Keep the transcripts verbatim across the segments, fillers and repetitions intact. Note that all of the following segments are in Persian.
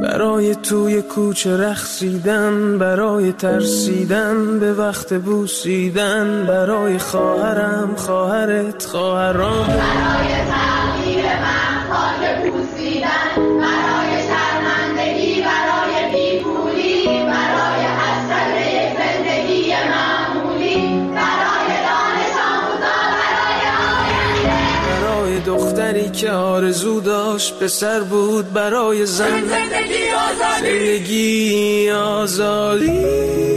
برای توی کوچه رقصیدن، برای ترسیدن به وقت بوسیدن، برای خواهرم خواهرت خواهرام، برای تغییر من خاک بوسیدن، برای شرمندگی، برای بیپولی، برای حسرت یک زندگی معمولی، برای دانش آموزا، برای آینده، برای دختری که آرزو داشت پسر بود، برای زن زندگی آزادی، زندگی آزادی.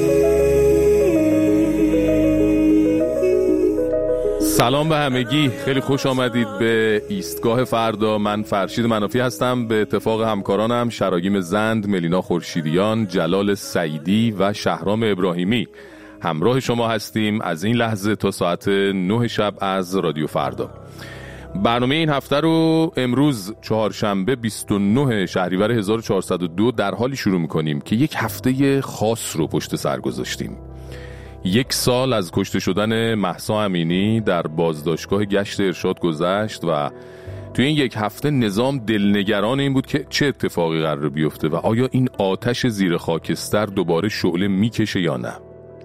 سلام به همگی، خیلی خوش آمدید به ایستگاه فردا. من فرشید منافی هستم. به اتفاق همکارانم شراگیم زند، ملینا خورشیدیان، جلال سعیدی و شهرام ابراهیمی همراه شما هستیم از این لحظه تا ساعت نه شب از رادیو فردا. برنامه این هفته رو امروز چهارشنبه بیست و نه شهریور هزار و چهارصد و دو در حالی شروع می‌کنیم که یک هفته خاص رو پشت سر گذاشتیم. یک سال از کشته شدن مهسا امینی در بازداشتگاه گشت ارشاد گذشت و توی این یک هفته نظام دلنگران این بود که چه اتفاقی قرار بیفته و آیا این آتش زیر خاکستر دوباره شعله میکشه یا نه.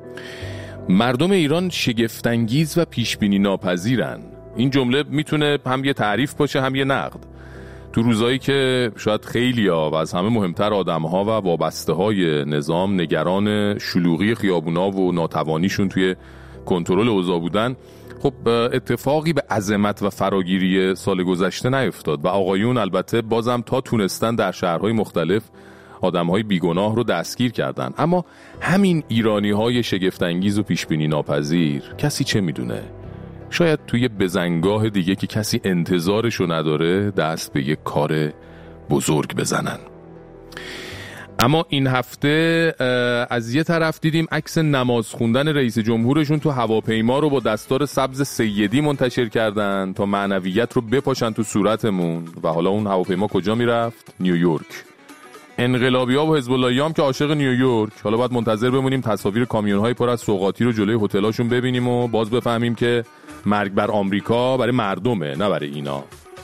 مردم ایران شگفت‌انگیز و پیشبینی ناپذیرن. این جمله میتونه هم یه تعریف باشه هم یه نقد. تو روزایی که شاید خیلی‌ها و از همه مهمتر آدم‌ها و وابسته‌های نظام نگران شلوغی خیابونا و ناتوانیشون توی کنترل اوضاع بودن، خب اتفاقی به عظمت و فراگیری سال گذشته نیفتاد و آقایون البته بازم تا تونستن در شهرهای مختلف آدم‌های بیگناه رو دستگیر کردن. اما همین ایرانی‌های شگفت‌انگیز و پیشبینی ناپذیر، کسی چه میدونه؟ شاید توی بزنگاه دیگه که کسی انتظارشو نداره دست به یک کار بزرگ بزنن. اما این هفته از یه طرف دیدیم عکس نماز خوندن رئیس جمهورشون تو هواپیما رو با دستار سبز سیدی منتشر کردن تا معنویت رو بپاشن تو صورتمون. و حالا اون هواپیما کجا میرفت؟ نیویورک. انقلابی‌ها و حزب اللهیام که عاشق نیویورک. حالا باید منتظر بمونیم تصاویر کامیون‌های پر از سوغاتی رو جلوی هتل‌هاشون ببینیم و باز بفهمیم که مرگ بر آمریکا برای مردمه نه برای اینا.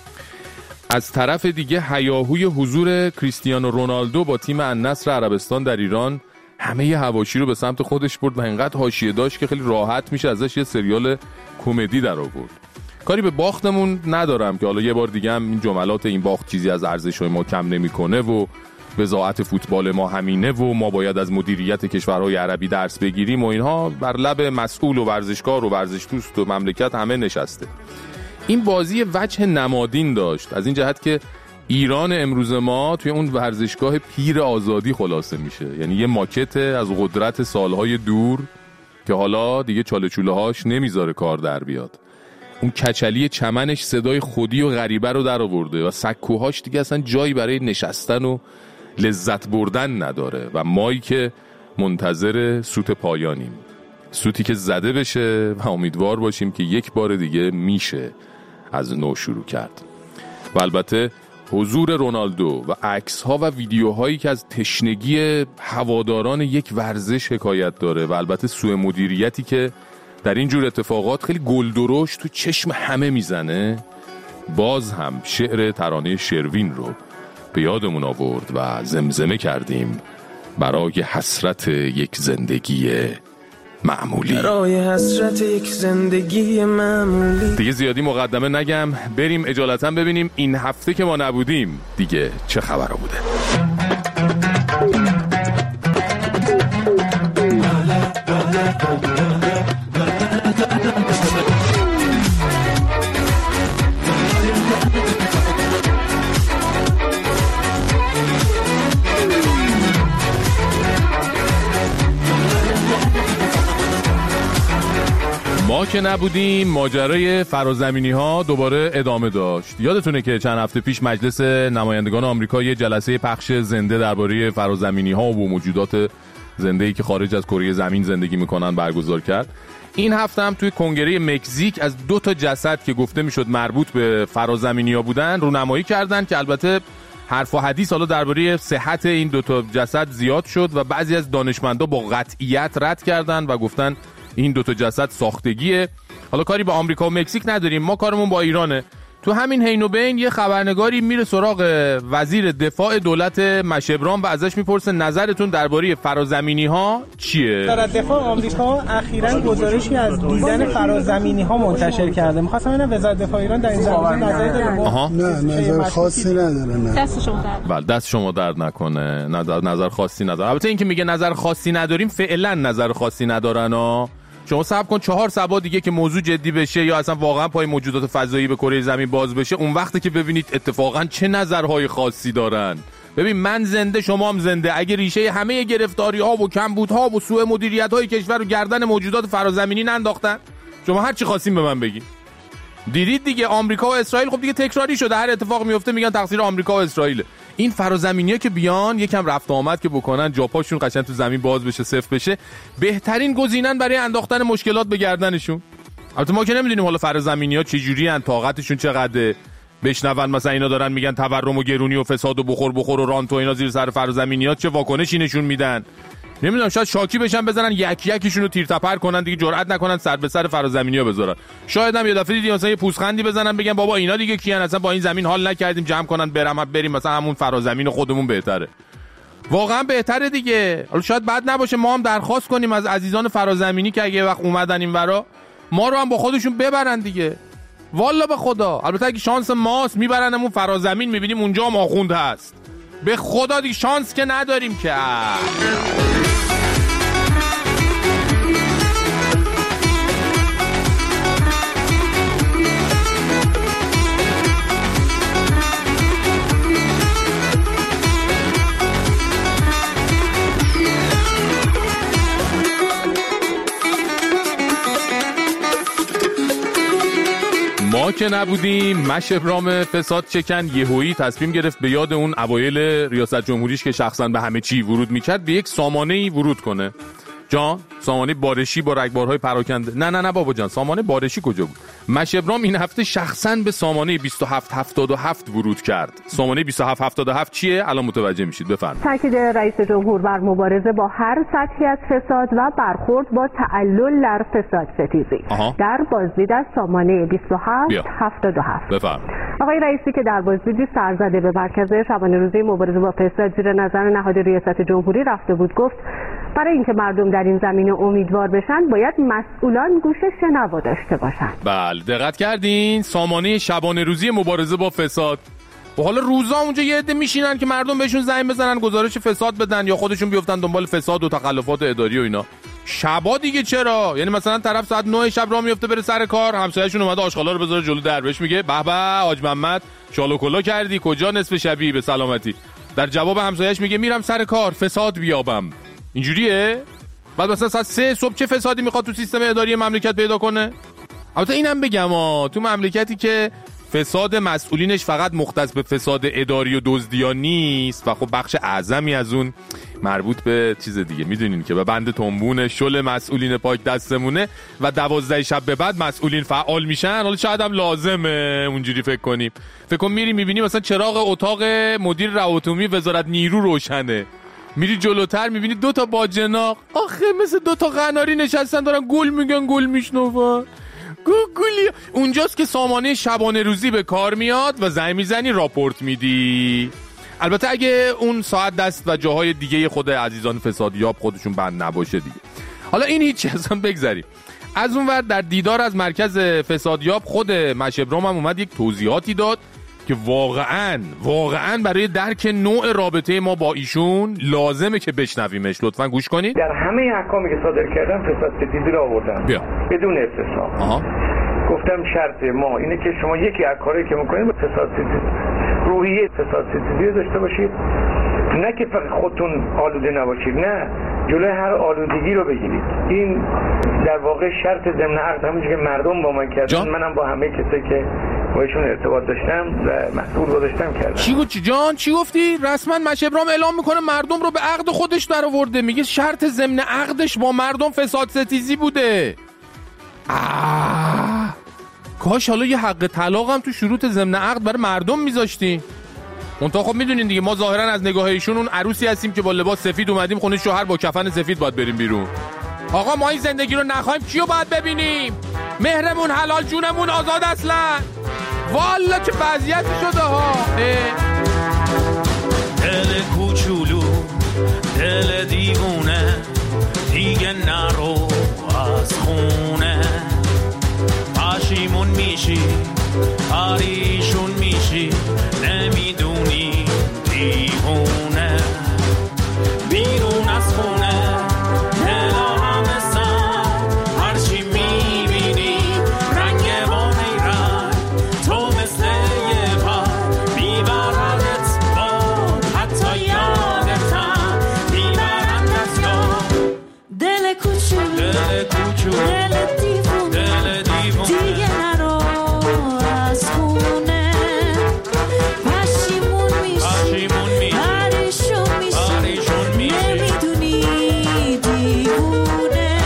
از طرف دیگه هیاهوی حضور کریستیانو رونالدو با تیم النصر عربستان در ایران همه حواشی رو به سمت خودش برد و اینقدر حاشیه داشت که خیلی راحت میشه ازش یه سریال کمدی در آورد. کاری به باختمون ندارم که حالا یه بار دیگه هم این جملات این باخت چیزی از ارزش‌های ما کم نمی‌کنه و وضاحت فوتبال ما همینه و ما باید از مدیریت کشورهای عربی درس بگیریم و اینها بر لب مسئول و ورزشکار و ورزش دوست و مملکت همه نشسته. این بازی وجه نمادین داشت از این جهت که ایران امروز ما توی اون ورزشگاه پیر آزادی خلاصه میشه، یعنی یه ماکت از قدرت سالهای دور که حالا دیگه چاله چوله هاش نمیذاره کار در بیاد. اون کچلی چمنش صدای خودی و غریبه رو در آورده و سکوهاش دیگه اصلا جایی برای نشستن و لذت بردن نداره و مایی که منتظر سوت پایانیم، سوتی که زده بشه و امیدوار باشیم که یک بار دیگه میشه از نو شروع کرد. و البته حضور رونالدو و عکس‌ها و ویدیوهایی که از تشنگی هواداران یک ورزش حکایت داره و البته سوء مدیریتی که در این جور اتفاقات خیلی گلدرشت تو چشم همه میزنه، باز هم شعر ترانه شروین رو به یادمون آورد و زمزمه کردیم برای حسرت یک زندگی معمولی. برای حسرت یک زندگی معمولی. دیگه زیادی مقدمه نگم، بریم اجالتا ببینیم این هفته که ما نبودیم دیگه چه خبر بوده. ما که نبودیم ماجرای فرازمینی ها دوباره ادامه داشت. یادتونه که چند هفته پیش مجلس نمایندگان آمریکا یه جلسه پخش زنده درباره فرازمینی ها و موجودات زنده‌ای که خارج از کره زمین زندگی میکنن برگزار کرد. این هفته هم توی کنگره مکزیک از دو تا جسد که گفته میشد مربوط به فرازمینی‌ها بودن رونمایی کردن که البته حرف و حدیث حالا درباره صحت این دو تا جسد زیاد شد و بعضی از دانشمندا با قطعیت رد کردن و گفتن این دو تا جسد ساختگیه. حالا کاری با آمریکا و مکزیک نداریم، ما کارمون با ایرانه. تو همین حین و بین یه خبرنگاری میره سراغ وزیر دفاع دولت مشبرام و ازش میپرسه نظرتون درباره فرازمینی‌ها چیه؟ وزارت دفاع آمریکا اخیراً گزارشی از دیدن فرازمینی‌ها منتشر کرده. می‌خواستم ببینم وزارت دفاع ایران در این زمینه نظری داره؟ نه نظر خاصی نداره. نه دست شما درد بله دست شما درد نکنه. نظر نظر خاصی نداره. البته اینکه میگه نظر خاصی نداریم فعلا نظر خاصی ندارن ها. شما صبر کن چهار سبا دیگه که موضوع جدی بشه یا اصلا واقعا پای موجودات فضایی به کره زمین باز بشه، اون وقتی که ببینید اتفاقا چه نظرهای خاصی دارن. ببین من زنده شما هم زنده، اگه ریشه همه گرفتاری ها و کمبودها و سوء مدیریت های کشور رو گردن موجودات فرازمینی ننداختن، شما هر چی خواستین به من بگین. دیدید دیگه آمریکا و اسرائیل، خب دیگه تکراری شده، هر اتفاق میفته میگن تقصیر آمریکا و اسرائیل. این فرازمینی‌ها که بیان یکم رفت آمد که بکنن، جاپاشون قشنگ تو زمین باز بشه، صفر بشه، بهترین گزینن برای انداختن مشکلات به گردنشون. البته ما که نمیدونیم حالا فرازمینی‌ها چه جوریان، طاقتشون چقدره. بشنون مثلا اینا دارن میگن تورم و گرونی و فساد و بخور بخور و رانت و اینا زیر سر فرازمینی‌ها چه واکنشی نشون میدن. نمیدونم شاید شاکی بشن بزنن یک یکیشون رو تیر تپر کنن دیگه، جرئت نکنن سر به سر فرازمینی‌ها بذارن. شاید هم یه دفعه دیدی مثلا یه پوزخندی بزنن بگن بابا اینا دیگه کیان، اصلا با این زمین حال نکردیم، جمع کنن برم بریم مثلا همون فرازمین خودمون بهتره. واقعا بهتره دیگه. حالا شاید بد نباشه ما هم درخواست کنیم از عزیزان فرازمینی که اگه وقت اومدن اینورا ما رو هم با خودشون ببرن دیگه. والا به خدا، البته اگه شانس ماست میبرنمون فرازمین، میبینیم اونجا هم آخوند هست. به خدا دیگه شانس که نداریم که. ما که نبودیم مشبرام فساد چکن یهویی تصمیم گرفت به یاد اون اوایل ریاست جمهوریش که شخصا به همه چی ورود میکرد به یک سامانه‌ای ورود کنه. جان سامانه بارشی با رگبارهای پراکنده. نه نه نه بابا جان، سامانه بارشی کجا بود؟ مشبرام این هفته شخصا به سامانه بیست و هفت هفتاد و هفت ورود کرد. سامانه بیست و هفت هفتاد و هفت چیه؟ الان متوجه میشید. بفرمایید. تاکید رئیس جمهور بر مبارزه با هر سطحی از فساد و برخورد با تعلل در فساد ستیزی در بازدید از سامانه بیست و هفت هفتاد و هفت. بفرمایید. آقای رئیسی که در بازدیدی سرزده به مرکز شبانه روزی مبارزه با فساد زیر نظر نهاد ریاست جمهوری رفته بود، گفت برای اینکه مردم در این زمینه امیدوار بشن باید مسئولان گوش شنوا داشته باشن. بله دقت کردین؟ سامانه شبانه روزی مبارزه با فساد. و حالا روزا اونجا یه عده میشینن که مردم بهشون زنگ بزنن گزارش فساد بدن یا خودشون بیفتن دنبال فساد و تخلفات اداری و اینا. شبا دیگه چرا؟ یعنی مثلا طرف ساعت نه شب راه میفته بره سر کار، همسایه‌شون اومده آشغالا رو بذاره جلو در، بهش میگه به به حاج محمد شال و کلا کردی، کجا نصف شبی به سلامتی؟ در جواب همسایه‌اش میگه میرم سر کار فساد بیابم. اینجوریه؟ بعد مثلا ساعت سه صبح چه فسادی میخواد تو سیستم اداری مملکت پیدا کنه؟ البته اینم بگم ها، تو مملکتی که فساد مسئولینش فقط مختص به فساد اداری و دزدی نیست و خب بخش اعظمی از اون مربوط به چیز دیگه، میدونین که به بند تنبون شل مسئولین پاک دستمونه و دوازده شب به بعد مسئولین فعال میشن. حالا شاید هم لازمه اونجوری فکر کنیم. فکر کن میری میبینی مثلا چراغ اتاق مدیر روابط عمومی وزارت نیرو روشنه، میری جلوتر میبینی دو تا باجناق آخه مثل دو تا قناری نشستن دارن گل میگن، گل میشنون. گوگلی اونجاست که سامانه شبانه روزی به کار میاد و زنگ میزنی راپورت میدی. البته اگه اون ساعت دست و جاهای دیگه خود عزیزان فسادیاب خودشون بند نباشه دیگه. حالا این هیچ اصلا بگذاریم. از اون ور در دیدار از مرکز فسادیاب خود مشبرام هم اومد یک توضیحاتی داد که واقعاً واقعاً برای درک نوع رابطه ما با ایشون لازمه که بشنویمش. لطفاً گوش کنید. در همه احکامی که صادر کردم فساد ستیزی رو آوردم بیا. بدون استثنا. آها. گفتم شرط ما اینه که شما یکی از کارهایی که میکنید با فساد ستیزی روحیه فساد ستیزی رو داشته باشید، نه که فقط خودتون آلوده نباشید، نه جلوی هر آلودگی رو بگیرید. این در واقع شرط ضمن عقد همونجوری که مردم با من کردن منم با همه کسایی که باشون ارتباط داشتم و مسئول گذاشتم کردم. چی گفتی جان؟ چی گفتی؟ رسما مشبرام اعلام میکنه مردم رو به عقد خودش در آورده، میگه شرط ضمن عقدش با مردم فساد ستیزی بوده. آه. کاش حالا یه حق طلاق هم تو شروط ضمن عقد برای مردم میذاشتی. منتها خب میدونین دیگه ما ظاهرا از نگاه ایشون اون عروسی هستیم که با لباس سفید اومدیم خونه شوهر با کفن سفید باید بریم بیرون. آقا ما این زندگی رو نخوایم کیو باید ببینیم؟ مهرمون حلال جونمون آزاد اصلا. والا چه وضعیتی شده ها. دل کوچولو دل دیوونه دیگه نرو از خونه، پشیمون میشی پریشون میشی نمیدونی دیوونه، بیرون از خونه دلا همه سر هرچی میبینی رنگ با نیرنگ، تو مثل یه پر میبردت با حتی یادتم میبرندت تو دل کوچولو دل کوچولو دل دیوون دل دیوون دیگه نرو از خونه، پشیمون میشی پریشون میشی نمیدونی دیوونه.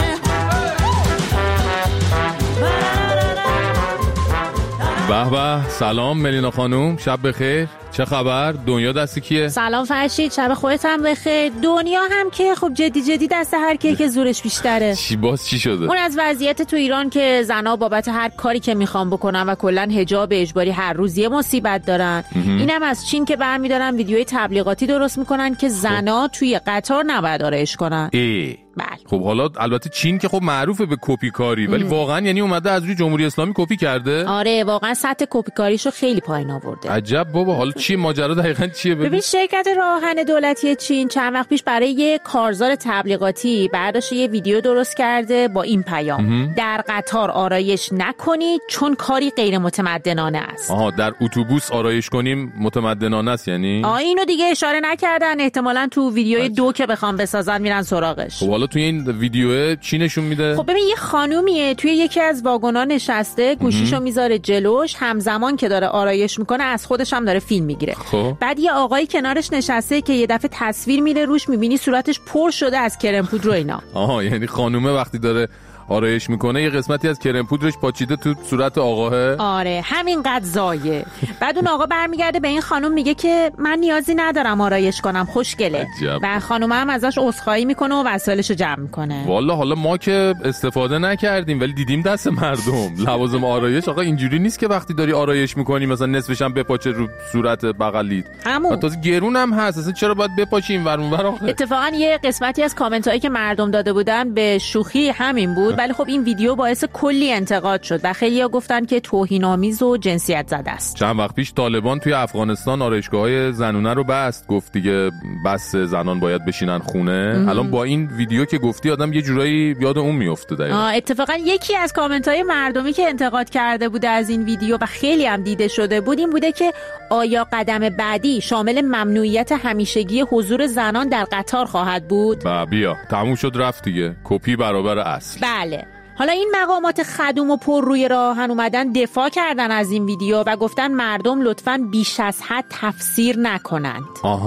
به به، سلام ملینا خانوم، شب بخیر. چه خبر؟ دنیا دست کیه؟ سلام فرشید، شب خودت هم بخیر. دنیا هم که خب جدی جدی دست هر کی که زورش بیشتره. چی باز چی شده؟ اون از وضعیت تو ایران که زنا بابت هر کاری که میخوان بکنن و کلا حجاب اجباری هر روز یه مصیبت دارن. اینم از چین که برمیدارن ویدیوی تبلیغاتی درست میکنن که زنا توی قطار نباید آرایش کنن. ای بله. خب حالا البته چین که خب معروفه به کپی کاری، ولی واقعا یعنی اومده از روی جمهوری اسلامی کپی کرده؟ آره واقعا سطح کپی کاریشو خیلی پایین آورده. عجب بابا، حالا چی ماجرا دقیقاً چیه؟ ببین شرکت راهن دولتی چین چند وقت پیش برای یه کارزار تبلیغاتی برداشت یه ویدیو درست کرده با این پیام: در قطار آرایش نکنید چون کاری غیر متمدنانه است. آها، در اتوبوس آرایش کنیم متمدنانه است یعنی؟ آ اینو دیگه اشاره نکردن، احتمالاً تو ویدیوی دو که بخوام بسازن میرن سراغش. خب حالا توی این ویدیو چی نشون میده؟ خب ببین یه خانومیه توی یکی از واگن‌ها نشسته، گوشیشو میذاره جلوش، همزمان که داره آرایش میکنه از خودش هم داره فیلم میگیره. خب بعد یه آقایی کنارش نشسته که یه دفعه تصویر میره روش، میبینی صورتش پر شده از کرم پودر و اینا. آها، یعنی خانومه وقتی داره آرایش میکنه یه قسمتی از کرم پودرش پاچیده تو صورت آقاه. آره همینقدر زایه. بعد اون آقا برمیگرده به این خانم میگه که من نیازی ندارم آرایش کنم، خوشگله. و خانومه هم ازش عذرخواهی میکنه و وسایلشو جمع میکنه. والا حالا ما که استفاده نکردیم ولی دیدیم دست مردم لوازم آرایش. آقا اینجوری نیست که وقتی داری آرایش میکنی مثلا نصفش هم بپاچه رو صورت بغلیت. همون تازه گرون هم هست، اصلا چرا باید بپاچی این ور اون ور آخه؟ اتفاقا یه قسمتی از کامنت هایی که مردم داده بودن به شوخی همین بود، ولی خب این ویدیو باعث کلی انتقاد شد و خیلی‌ها گفتن که توهین‌آمیز و جنسیت زده است. چند وقت پیش طالبان توی افغانستان آرایشگاه‌های زنونه رو بست، گفت دیگه بس زنان باید بشینن خونه. الان با این ویدیو که گفتی آدم یه جورایی یاد اون میفته. دقیقاً اتفاقا یکی از کامنت‌های مردمی که انتقاد کرده بوده از این ویدیو و خیلی هم دیده شده بود این بوده که آیا قدم بعدی شامل ممنوعیت همیشگی حضور زنان در قطار خواهد بود؟ با بیا تموم شد رفت دیگه، کپی برابر اصل. بله. حالا این مقامات خدوم و پر روی راهن اومدن دفاع کردن از این ویدیو و گفتن مردم لطفاً بیش از حد تفسیر نکنند.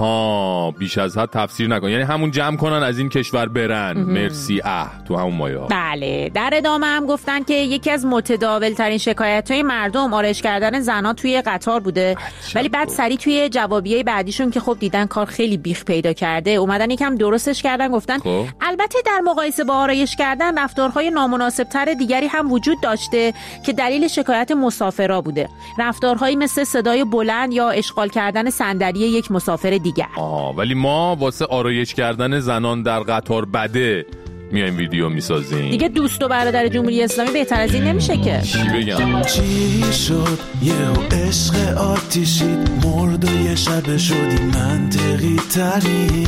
آها، بیش از حد تفسیر نکن یعنی همون جمع کنن از این کشور برن. مرسی اه تو همون مایه. بله. در ادامه هم گفتن که یکی از متداول ترین شکایت‌های مردم آرایش کردن زنان توی قطار بوده، ولی بعد سری توی جوابیه بعدیشون که خب دیدن کار خیلی بیخ پیدا کرده اومدن یکم درستش کردن، گفتن خب. البته در مقایسه با آرایش کردن رفتارهای نامناسب تر دیگری هم وجود داشته که دلیل شکایت مسافرا بوده، رفتارهایی مثل صدای بلند یا اشغال کردن صندلی یک مسافر دیگر. آه ولی ما واسه آرایش کردن زنان در قطار بده میایم ویدیو میسازیم دیگه. دوست و برادر جمهوری اسلامی بهتر از این نمیشه که. چی بگم؟ چی شد یه عشق آتیشید مرد و یه شب شدی منطقی تری.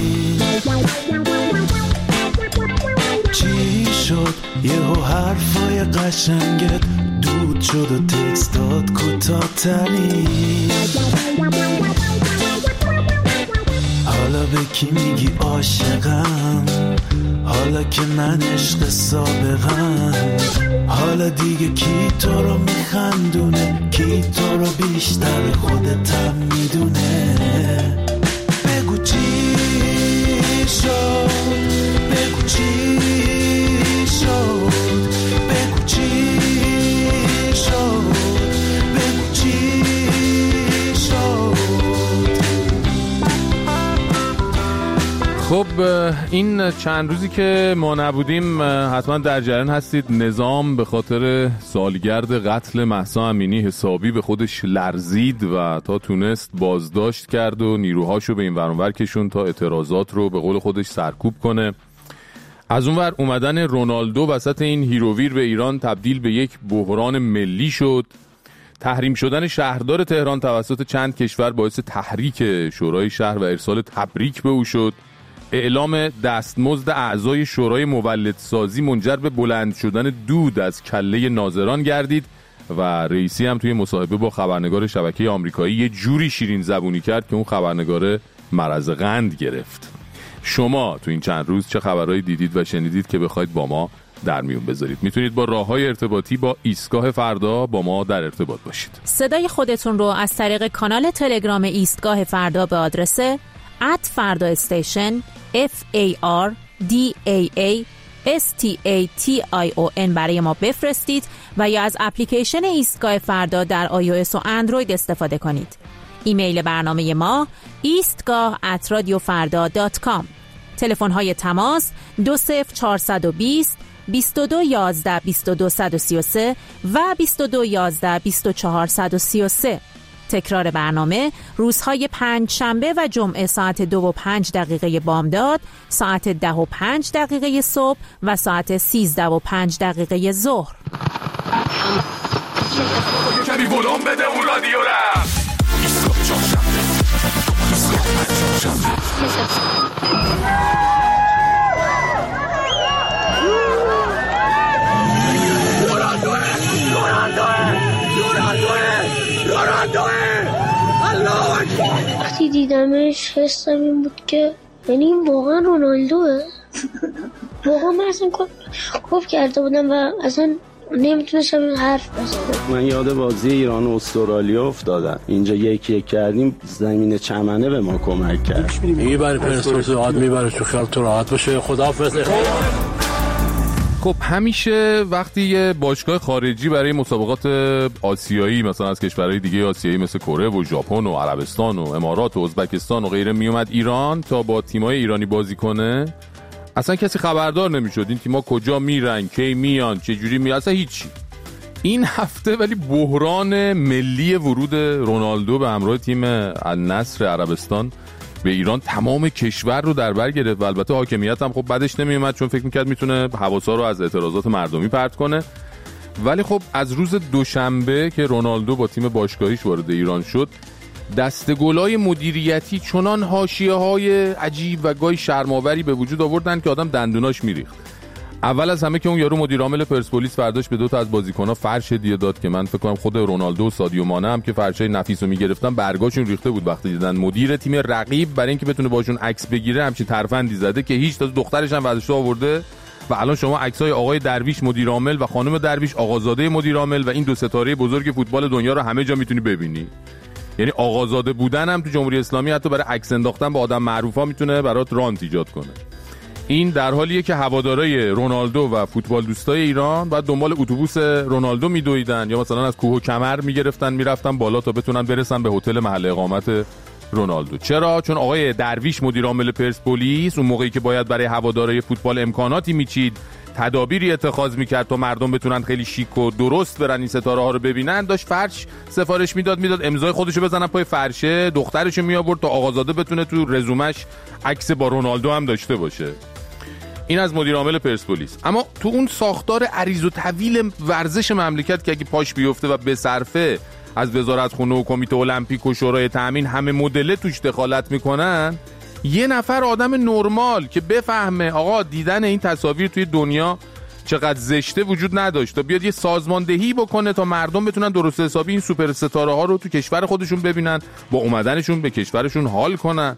چی شد یهو حرفای قشنگت دود شد و تکستات کوتاه تری. حالا به کی میگی عاشقم، حالا که من عشق سابقم، حالا دیگه کی تو رو میخندونه، کی تو رو بیشتر خودتم میدونه. بگو چی شد، بگو چی شد، بگو چی شد، بگو چی شد. خب این چند روزی که ما نبودیم حتما در جریان هستید. نظام به خاطر سالگرد قتل مهسا امینی حسابی به خودش لرزید و تا تونست بازداشت کرد و نیروهاشو به این ور اون ور کشون تا اعتراضات رو به قول خودش سرکوب کنه. از اون ور اومدن رونالدو وسط این هیروویر به ایران تبدیل به یک بحران ملی شد. تحریم شدن شهردار تهران توسط چند کشور باعث تحریک شورای شهر و ارسال تبریک به او شد. اعلام دستمزد اعضای شورای مولدسازی منجر به بلند شدن دود از کله ناظران گردید و رئیسی هم توی مصاحبه با خبرنگار شبکه آمریکایی یه جوری شیرین زبونی کرد که اون خبرنگار مرض قند گرفت. شما تو این چند روز چه خبرهایی دیدید و شنیدید که بخواید با ما در میون بذارید؟ میتونید با راههای ارتباطی با ایستگاه فردا با ما در ارتباط باشید. صدای خودتون رو از طریق کانال تلگرام ایستگاه فردا به آدرس ات فردا استیشن اف ای آر دی ای ای اس تی ای تی آی او ان برای ما بفرستید و یا از اپلیکیشن ایستگاه فردا در آی او اس و اندروید استفاده کنید. ایمیل برنامه ما ایستگاه ات رادیو فردا دات کام. تلفن های تماس دو صفر چهارصد و بیست بیست و دو یازده بیست و دو صد و سی و سه و بیست و دو یازده بیست و چهار صد و سی و سه. تکرار برنامه روزهای پنج شنبه و جمعه ساعت دو و پنج دقیقه بامداد، ساعت ده و پنج دقیقه صبح و ساعت سیزده و پنج دقیقه ظهر. کمی ولوم بده اون رادیو را. وقتی دیدمش حسم این بود که یعنی این واقعا رونالدوه. واقعا من اصلا خوب کرده بودم و اصلا نمیتونستم حرف بزنم. من یاد بازی ایران و استرالیا افتادم. اینجا یکی یک کردیم، زمین چمنه به ما کمک کرد. میبره پرسپولیس راحت میبره تو خیال تو راحت باشه. خداحافظ. خب همیشه وقتی یه باشگاه خارجی برای مسابقات آسیایی مثلا از کشورهای دیگه آسیایی مثل کره و ژاپن و عربستان و امارات و ازبکستان و غیره میومد ایران تا با تیمای ایرانی بازی کنه، اصلا کسی خبردار نمیشد این تیما کجا میرن، کی میان، چه جوری میان، اصلا هیچی. این هفته ولی بحران ملی ورود رونالدو به همراه تیم النصر عربستان به ایران تمام کشور رو در بر گرفت و البته حاکمیت هم خب بعدش نمیومد چون فکر میکرد میتونه حواسا رو از اعتراضات مردمی پرت کنه. ولی خب از روز دوشنبه که رونالدو با تیم باشگاهیش وارد ایران شد، دسته‌گلای مدیریتی چنان حاشیه‌های عجیب و گاهی شرم‌آوری به وجود آوردن که آدم دندوناش میریخت. اول از همه که اون یارو مدیر عامل پرسپولیس فرداش به دو تا از بازیکن‌ها فرش هدیه داد که من فکر کنم خود رونالدو و سادیو مانه هم که فرشای نفیسو میگرفتن برگاشون ریخته بود وقتی دیدن مدیر تیم رقیب برای اینکه بتونه باشون عکس بگیره همچین ترفندی زده که هیچ، تا دخترش هم ورزشگاه آورده و الان شما عکسای آقای درویش مدیر عامل و خانم درویش آقازاده مدیر عامل و این دو ستاره بزرگ فوتبال دنیا رو همه جا میتونی ببینی. یعنی آقازاده بودن هم تو جمهوری اسلامی حتی برای عکس انداختن با آدم معروفا میتونه برات رانت ایجاد کنه. این در حالیه که هوادارهای رونالدو و فوتبال دوستای ایران بعد دنبال اتوبوس رونالدو میدویدن یا مثلا از کوه و کمر میگرفتن میرفتن بالا تا بتونن برسن به هتل محل اقامت رونالدو. چرا؟ چون آقای درویش مدیر عامل پرسپولیس اون موقعی که باید برای هوادارهای فوتبال امکاناتی میچید، تدابیری اتخاذ میکرد تا مردم بتونن خیلی شیک و درست برن این ستاره ها رو ببینن، داشت فرش سفارش میداد میداد امضای خودشو بزنن پای فرشه، دخترشو میآورد تا آقازاده بتونه تو رزومش عکس با رونالدو هم داشته باشه. این از مدیر عامل پرسپولیس. اما تو اون ساختار عریض و طویل ورزش مملکت که اگه پاش بیفته و به صرفه از وزارتخونه و کمیته المپیک و شورای تامین همه مدل توش دخالت میکنن، یه نفر آدم نرمال که بفهمه آقا دیدن این تصاویر توی دنیا چقدر زشته وجود نداشت تا بیاد یه سازماندهی بکنه تا مردم بتونن درست حسابی این سوپر ستاره ها رو تو کشور خودشون ببینن، با اومدنشون به کشورشون حال کنن.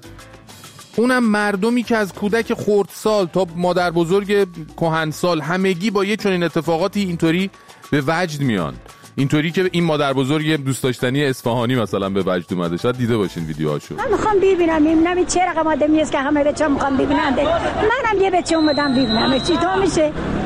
اونم مردمی که از کودک خردسال تا مادر بزرگ کهنسال همگی با یه چنین اتفاقاتی اینطوری به وجد میان. اینطوری که این مادر بزرگ دوست داشتنی اصفهانی مثلا به وجد اومده، شاید دیده باشین ویدیوهاشو. من میخوام ببینم ببینم چه رقم آدمی است که همه بچه‌ها میخوام ببینن. منم یه بچه اومدم ببینم چی تو میشه.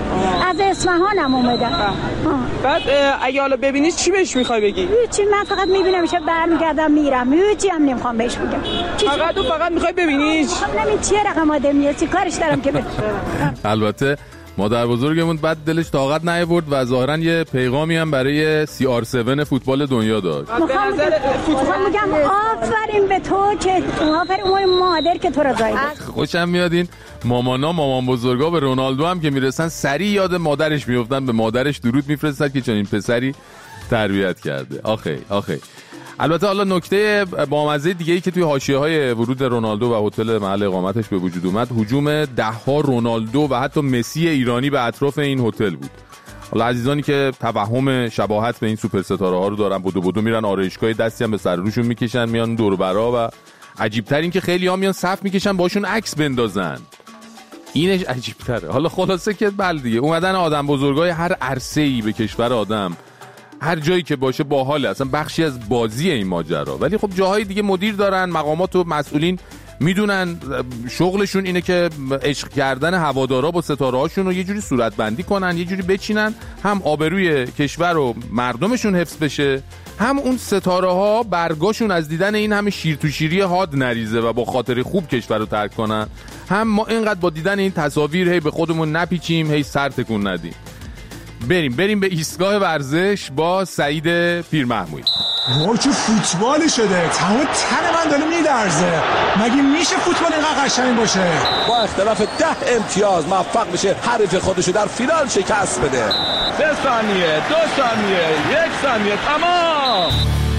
از اصفهانم اومدم. بعد اگه حالا ببینی چی بهش میخوای بگی؟ هیچی، من فقط میبینم میشه برمیگردم میرم، هیچی هم نمیخوام بهش بگم. فقط تو فقط میخوای ببینیش؟ نمی چیه رقم آدمیه، چی کارش دارم که البته مادر بزرگمون بعد دلش طاقت نیاورد و ظاهرا یه پیغامی هم برای سی آر هفت فوتبال دنیا داشت. میخوام بگم آفرین به تو که آفرین اون مادر که تو رو زایده. خوشم میاد این مامانا مامان بزرگا به رونالدو هم که میرسن سریع یاد مادرش میافتن، به مادرش درود میفرستن که چنین پسری تربیت کرده. آخه آخه البته حالا نکته بامزه دیگه ای که توی حاشیه‌های ورود رونالدو و هتل محل اقامتش به وجود اومد، هجوم ده‌ها رونالدو و حتی مسی ایرانی به اطراف این هتل بود. حالا عزیزانی که توهم شباهت به این سوپر ستاره ها رو دارن، بدو بدو میرن آرایشگاه، دستی هم به سر روشون میکشن میان دور و برا، و عجیب‌تر این که خیلی‌ها میان صف میکشن باشون عکس بندازن. اینش عجیب‌تره. حالا خلاصه که بله دیگه اومدن آدم بزرگای هر عرصه‌ای به کشور آدم، هر جایی که باشه باحاله، اصلا بخشی از بازی این ماجرا. ولی خب جاهای دیگه مدیر دارن، مقامات و مسئولین میدونن شغلشون اینه که عشق کردن هوادارا با ستاره هاشون رو یه جوری صورتبندی کنن، یه جوری بچینن، هم آبروی کشور و مردمشون حفظ بشه، هم اون ستاره ها برگاشون از دیدن این همه شیر تو شیری حاد نریزه و با خاطر خوب کشور رو ترک کنن، هم ما اینقدر با دیدن این تصاویر هی به خودمون نپیچیم، هی سر تکون ندیم. بریم بریم به ایستگاه ورزش با سعید پیرمحمود. وای چه فوتبالی شده، تمام تن من داره میلرزه. مگه میشه فوتبال اینقدر قشنگ باشه؟ با اختلاف ده امتیاز موفق بشه حریف خودشو در فینال شکست بده. سه ثانیه، دو ثانیه، یک ثانیه، تمام.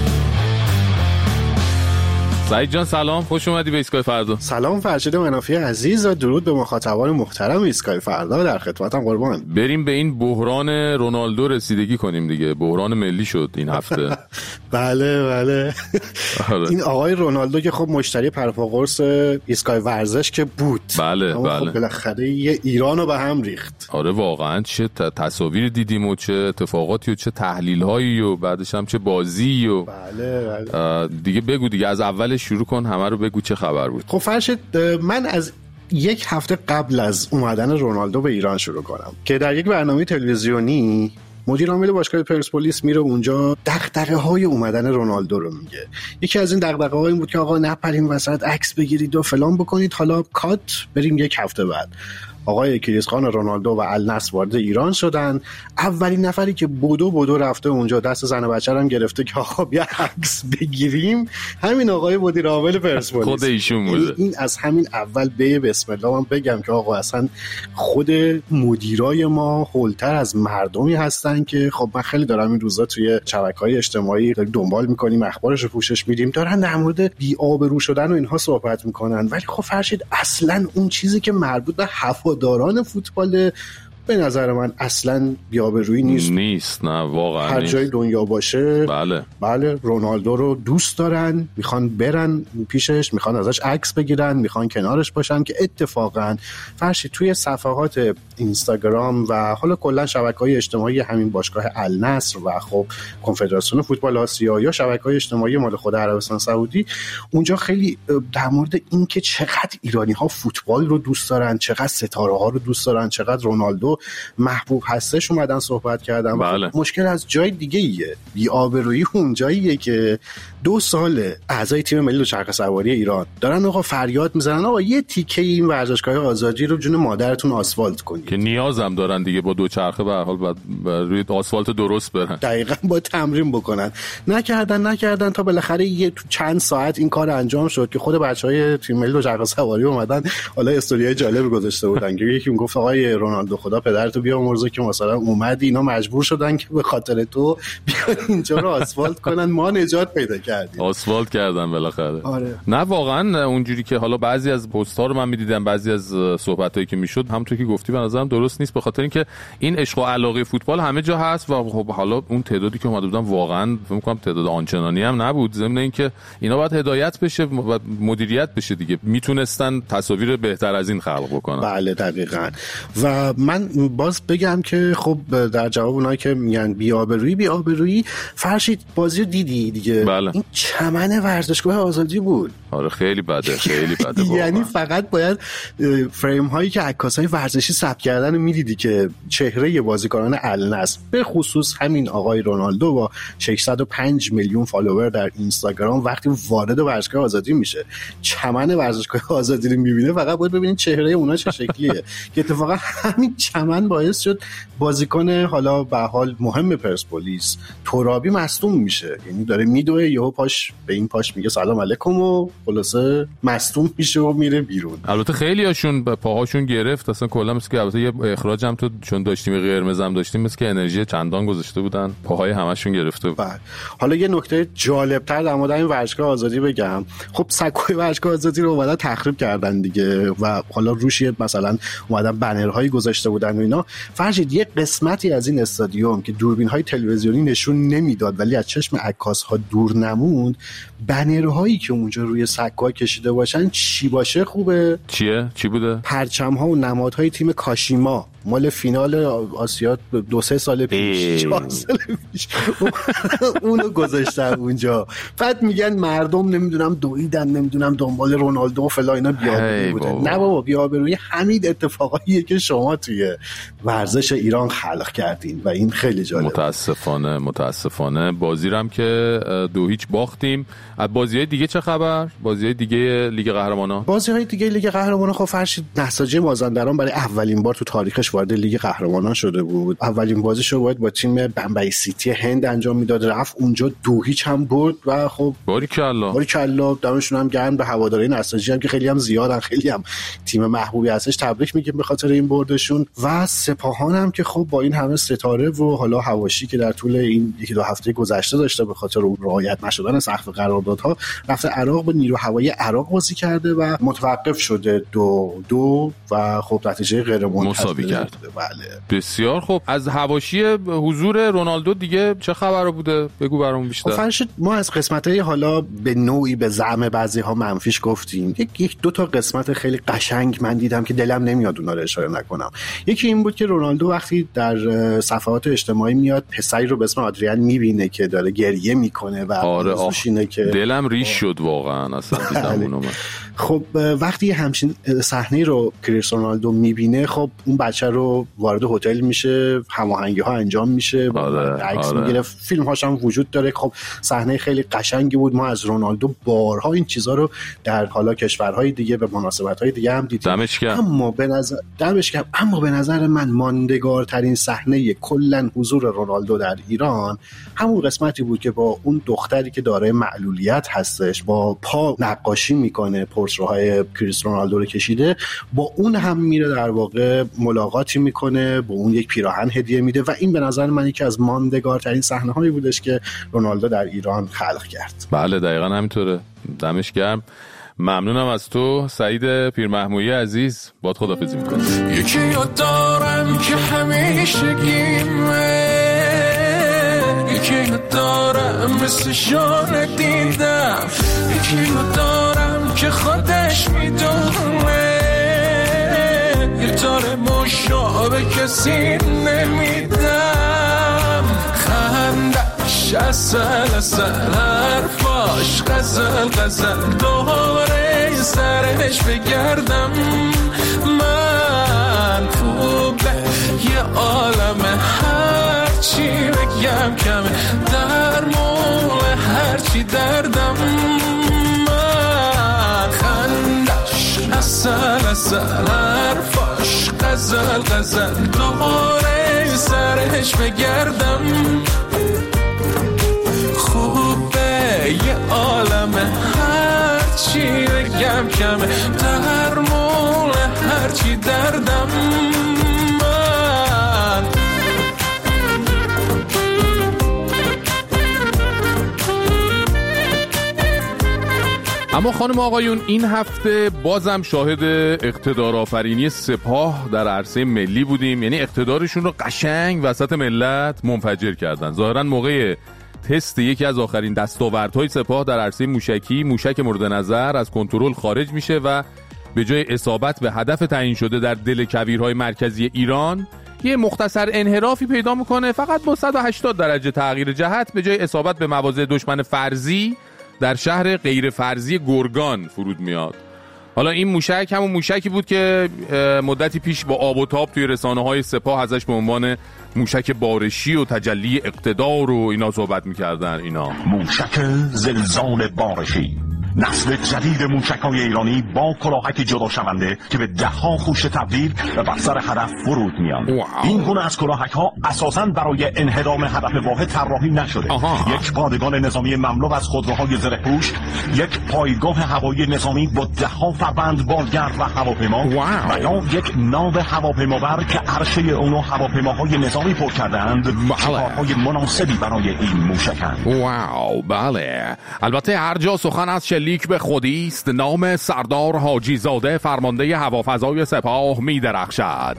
سعید جان سلام، خوش اومدی به ایستگاه فردا. سلام فرشید منافی عزیز و درود به مخاطبان محترم ایستگاه فردا، در خدمتم قربان. بریم به این بحران رونالدو رسیدگی کنیم دیگه، بحران ملی شد این هفته. بله بله. این آقای رونالدو که خب مشتری پرپا قرص ایستگاه ورزش که بود، بله اما بله، خب بالاخره یه ایرانو به هم ریخت. آره واقعا چه تصاویر دیدیم و چه اتفاقاتی و چه تحلیل‌هایی و بعدش هم چه بازی و بله بله. دیگه بگو دیگه، از اولش شروع کن، همه رو بگو چه خبر بود. خب فرشید من از یک هفته قبل از اومدن رونالدو به ایران شروع کنم که در یک برنامه تلویزیونی مدیر عامل باشگاه پرسپولیس میره اونجا دغدغه های اومدن رونالدو رو میگه. یکی از این دغدغه ها این بود که آقا نپریم وسط عکس بگیرید و فلان بکنید، حالا کات بریم یک هفته بعد. آقای کریسخان رونالدو و النصر وارد ایران شدن. اولین نفری که بودو بودو رفته اونجا دست زن و بچه هم گرفته که آقا بیا عکس بگیریم، همین آقای مدیر عامل پرسپولیس. خود ایشون بوده. این از همین اول به بسم الله من بگم که آقا اصلا خود مدیرای ما هولتر از مردمی هستن که خب من خیلی دارم این روزا توی شبکه‌های اجتماعی دنبال می‌کنیم، اخبارش رو پوشش میدیم، دارن در مورد بی‌آبرو شدن و اینها صحبت می‌کنن. ولی خب فرشید اصلا اون چیزی که مربوط به هواداران فوتبال به نظر من اصلا بی‌آبرویی نیست. نیست نه واقعا. هر جای دنیا باشه بله بله رونالدو رو دوست دارن، میخوان برن پیشش، میخوان ازش عکس بگیرن، میخوان کنارش باشن، که اتفاقا فرشی توی صفحات اینستاگرام و حالا کلا شبکه‌های اجتماعی همین باشگاه النصر و خب کنفدراسیون فوتبال آسیا یا شبکه‌های اجتماعی مال خود عربستان سعودی، اونجا خیلی در مورد این که چقدر ایرانی‌ها فوتبال رو دوست دارن، چقدر ستاره‌ها رو دوست دارن، چقدر رونالدو محبوب هستش اومدن صحبت کردن. بله. مشکل از جای دیگه ایه، بی‌آبرویی اون جاییه که دو سال اعضای تیم ملی دوچرخه سواری ایران دارن آقا فریاد میزنن آقا یه تیکه این ورزشگاه آزادی رو جون مادرتون آسفالت کنید، که نیازم دارن دیگه با دوچرخه به هر حال بعد روی آسفالت درست برن، دقیقاً با تمرین بکنن. نکردن نکردن تا بالاخره یه تو چند ساعت این کار انجام شد که خود بچهای تیم ملی دوچرخه سواری اومدن حالا استوریای جالب گذاشته بودن که یکی میگفت آقای رونالدو خدا پدرتو بیامرزه که مثلا اومدی اینا مجبور شدن که به خاطر تو بیان اینجا رو آسفالت کنن، ما نجات پیدا کردیم. آسفالت کردن بالاخره. آره. نه واقعا اونجوری که حالا بعضی از پست‌ها رو من می‌دیدم، بعضی از صحبتایی که میشد، همونطور که گفتی به نظرم درست نیست، به خاطر اینکه این عشق و علاقه فوتبال همه جا هست و خب حالا اون تعدادی که اومده بودن واقعا فکر می‌کنم تعداد آنچنانی هم نبود، ضمن اینکه اینا باید هدایت بشه و مدیریت بشه دیگه، میتونستن تصاویر بهتر از این خلق بکنن. بله دقیقاً. و من باز بگم که خب در جواب اونایی که میگن بی‌آبرویی بی‌آبرویی، فرشید بازی رو دیدی دیگه. بله. این چمن ورزشگاه آزادی بود، آره خیلی بده، خیلی بده. یعنی فقط باید فریم هایی که عکاسای ورزشی ثبت کردن رو میدیدی که چهره بازیکنان النصر به خصوص همین آقای رونالدو با ششصد و پنج میلیون فالوور در اینستاگرام وقتی وارد ورزشگاه آزادی میشه، چمن ورزشگاه آزادی رو میبینه، فقط باید ببینید چهره اونا چه شکلیه که اتفاقا همین چمن باعث شد بازیکن حالا به حال مهم پرسپولیس ترابی مصدوم میشه. یعنی داره میدوه یهو پاش به این پاش میگه سلام علیکم و خلاصه مصدوم میشه و میره بیرون. البته خیلی هاشون پاهاشون گرفت اصلا کلا، مثل که البته یه اخراج هم تو چون داشتیم قرمز هم داشتیم، مثل که انرژی چندان گذاشته بودن پاهای همشون گرفته بود. بله. حالا یه نکته جالب‌تر در مورد این ورزشگاه آزادی بگم. خب سکوی ورزشگاه آزادی رو اومدن تخریب کردن دیگه و حالا روش مثلا اومدن بنرهایی گذاشته بودن و اینا. فرضید یه قسمتی از این استادیوم که دوربین‌های تلویزیونی نشون نمیداد ولی از چشم عکاس‌ها دور نموند، بنرهایی که اونجا روی سکوها کشیده باشن چی باشه خوبه؟ چیه؟ چی بوده؟ پرچم‌ها و نمادهای تیم کاشیما مال فینال آسیا دو سه سال پیش چهار سال پیش اونو گذاشتن اونجا. بعد میگن مردم نمیدونم دویدن نمیدونم دنبال رونالدو و فلا اینا بیابرویی بودن. نه بابا بیابرویی همین اتفاقاییه که شما توی ورزش ایران خلق کردین و این خیلی جالبه. متاسفانه متاسفانه بازی رو هم که دو هیچ باختیم. از بازی‌های دیگه چه خبر؟ بازی‌های دیگه لیگ قهرمانان؟ بازی‌های دیگه لیگ قهرمانان خب فرشید نساجی مازندران برای اولین بار تو تاریخش وارد لیگ قهرمانان شده بود. اولین بازیشو باید با تیم بمبئی سیتی هند انجام میداد، رفت اونجا دو هیچ هم برد و خب باریکلا باریکلا دمشون هم گرم. به هواداری نساجی هم که خیلی هم زیادن، خیلی هم تیم محبوبی هستش، تبریک میگیم به خاطر این بردشون. و سپاهان هم که خب با این همه ستاره و حالا حواشی که در طول این یکی دو هفته گذشته داشته به خاطر اون رعایت نشدن سقف قراردادها، رفته عراق با نیرو هوایی عراق بازی کرده و متوقف شده دو دو و خب نتیجه غیر مساوی کرد. بله. بسیار خوب. از حواشی حضور رونالدو دیگه چه خبر بوده؟ بگو برامون بیشتر. فرشت ما از قسمت‌های حالا به نوعی به زعم بعضی‌ها منفیش گفتیم. یک یک دو تا قسمت خیلی قشنگ من دیدم که دلم نمیاد اونا رو اشاره نکنم. یکی این بود که رونالدو وقتی در صفحات اجتماعی میاد پسری رو به اسم آدریان میبینه که داره گریه میکنه و آره اینه که دلم ریش شد واقعا اصلا دیدم اونو من. خب وقتی همچین صحنه رو کریستیانو رونالدو میبینه، خب اون بچه رو وارد هتل میشه، هماهنگی ها انجام میشه، آره، عکس آره. میگیره، فیلم هاش هم وجود داره. خب صحنه خیلی قشنگی بود. ما از رونالدو بارها این چیزا رو در حالا کشورهای دیگه به مناسبت‌های دیگه هم دیدیم. دمش گرم. اما به نظر دمش گرم اما به نظر من ماندگارترین صحنه کلا حضور رونالدو در ایران همون قسمتی بود که با اون دختری که دارای معلولیت هستش با پا نقاشی میکنه، پورتره‌های کریستیانو رونالدو رو کشیده، با اون هم میره در واقع ملاقاتی میکنه، با اون یک پیراهن هدیه میده و این به نظر من یکی از ماندگارترین صحنه‌هایی بودش که رونالدو در ایران خلق کرد. بله دقیقاً همینطوره. دمش گرم. ممنونم از تو سعید پیرمحمودی عزیز. باد خداحافظی میکنم. یکی یاد دارم که همیشه گیمه، یکی یاد دارم مثل شانه دیدم، یکی یاد دارم که خودش میدونه یه تار مشابه کسی نمیدم. خندش اصل اصل حرفاش غزل غزل دوره سرش بگردم. من خوبه یه عالم هرچی بگم کمه، در مول هرچی دردم. من خندش اصل اصل حرفاش غزل غزل دوره سرش بگردم. خوبه یه عالم هرچی بگم کمه، در مول هرچی دردم. من اما خانم آقایون این هفته بازم شاهد اقتدار آفرینی سپاه در عرصه ملی بودیم. یعنی اقتدارشون رو قشنگ وسط ملت منفجر کردن. ظاهرا موقع تست یکی از آخرین دستاوردهای سپاه در عرصه موشکی، موشک مورد نظر از کنترل خارج میشه و به جای اصابت به هدف تعیین شده در دل کویرهای مرکزی ایران یه مختصر انحرافی پیدا میکنه، فقط با صد و هشتاد درجه تغییر جهت به جای اصابت به مواضع دشمن فرضی در شهر غیرفرضی گرگان فرود میاد. حالا این موشک همون موشکی بود که مدتی پیش با آب و تاب توی رسانه‌های سپاه ازش به عنوان موشک بارشی و تجلی اقتدار و اینا صحبت می‌کردن. اینا موشک زلزال بارشی، نسل جدید موشک‌های ایرانی با کلاهک جدا شونده که به ده‌ها خوشه تبدیل و بر سر هدف فرود میان. این گونه از کلاهک‌ها اساساً برای انهدام هدف واحد طراحی نشده. آها. یک پادگان نظامی مملو از خودروهای زره‌پوش، یک پایگاه هوایی نظامی با ده‌ها فروند بالگرد و هواپیما و یا یک ناو هواپیمابر که عرشه اونو هواپیماهای نظامی پر کردند، شکارهای مناسبی برای این موشکند. واو بله. البته هر جا سخن از شلیک به خودی است، نام سردار حاجی زاده فرمانده هوافضای سپاه می درخشد.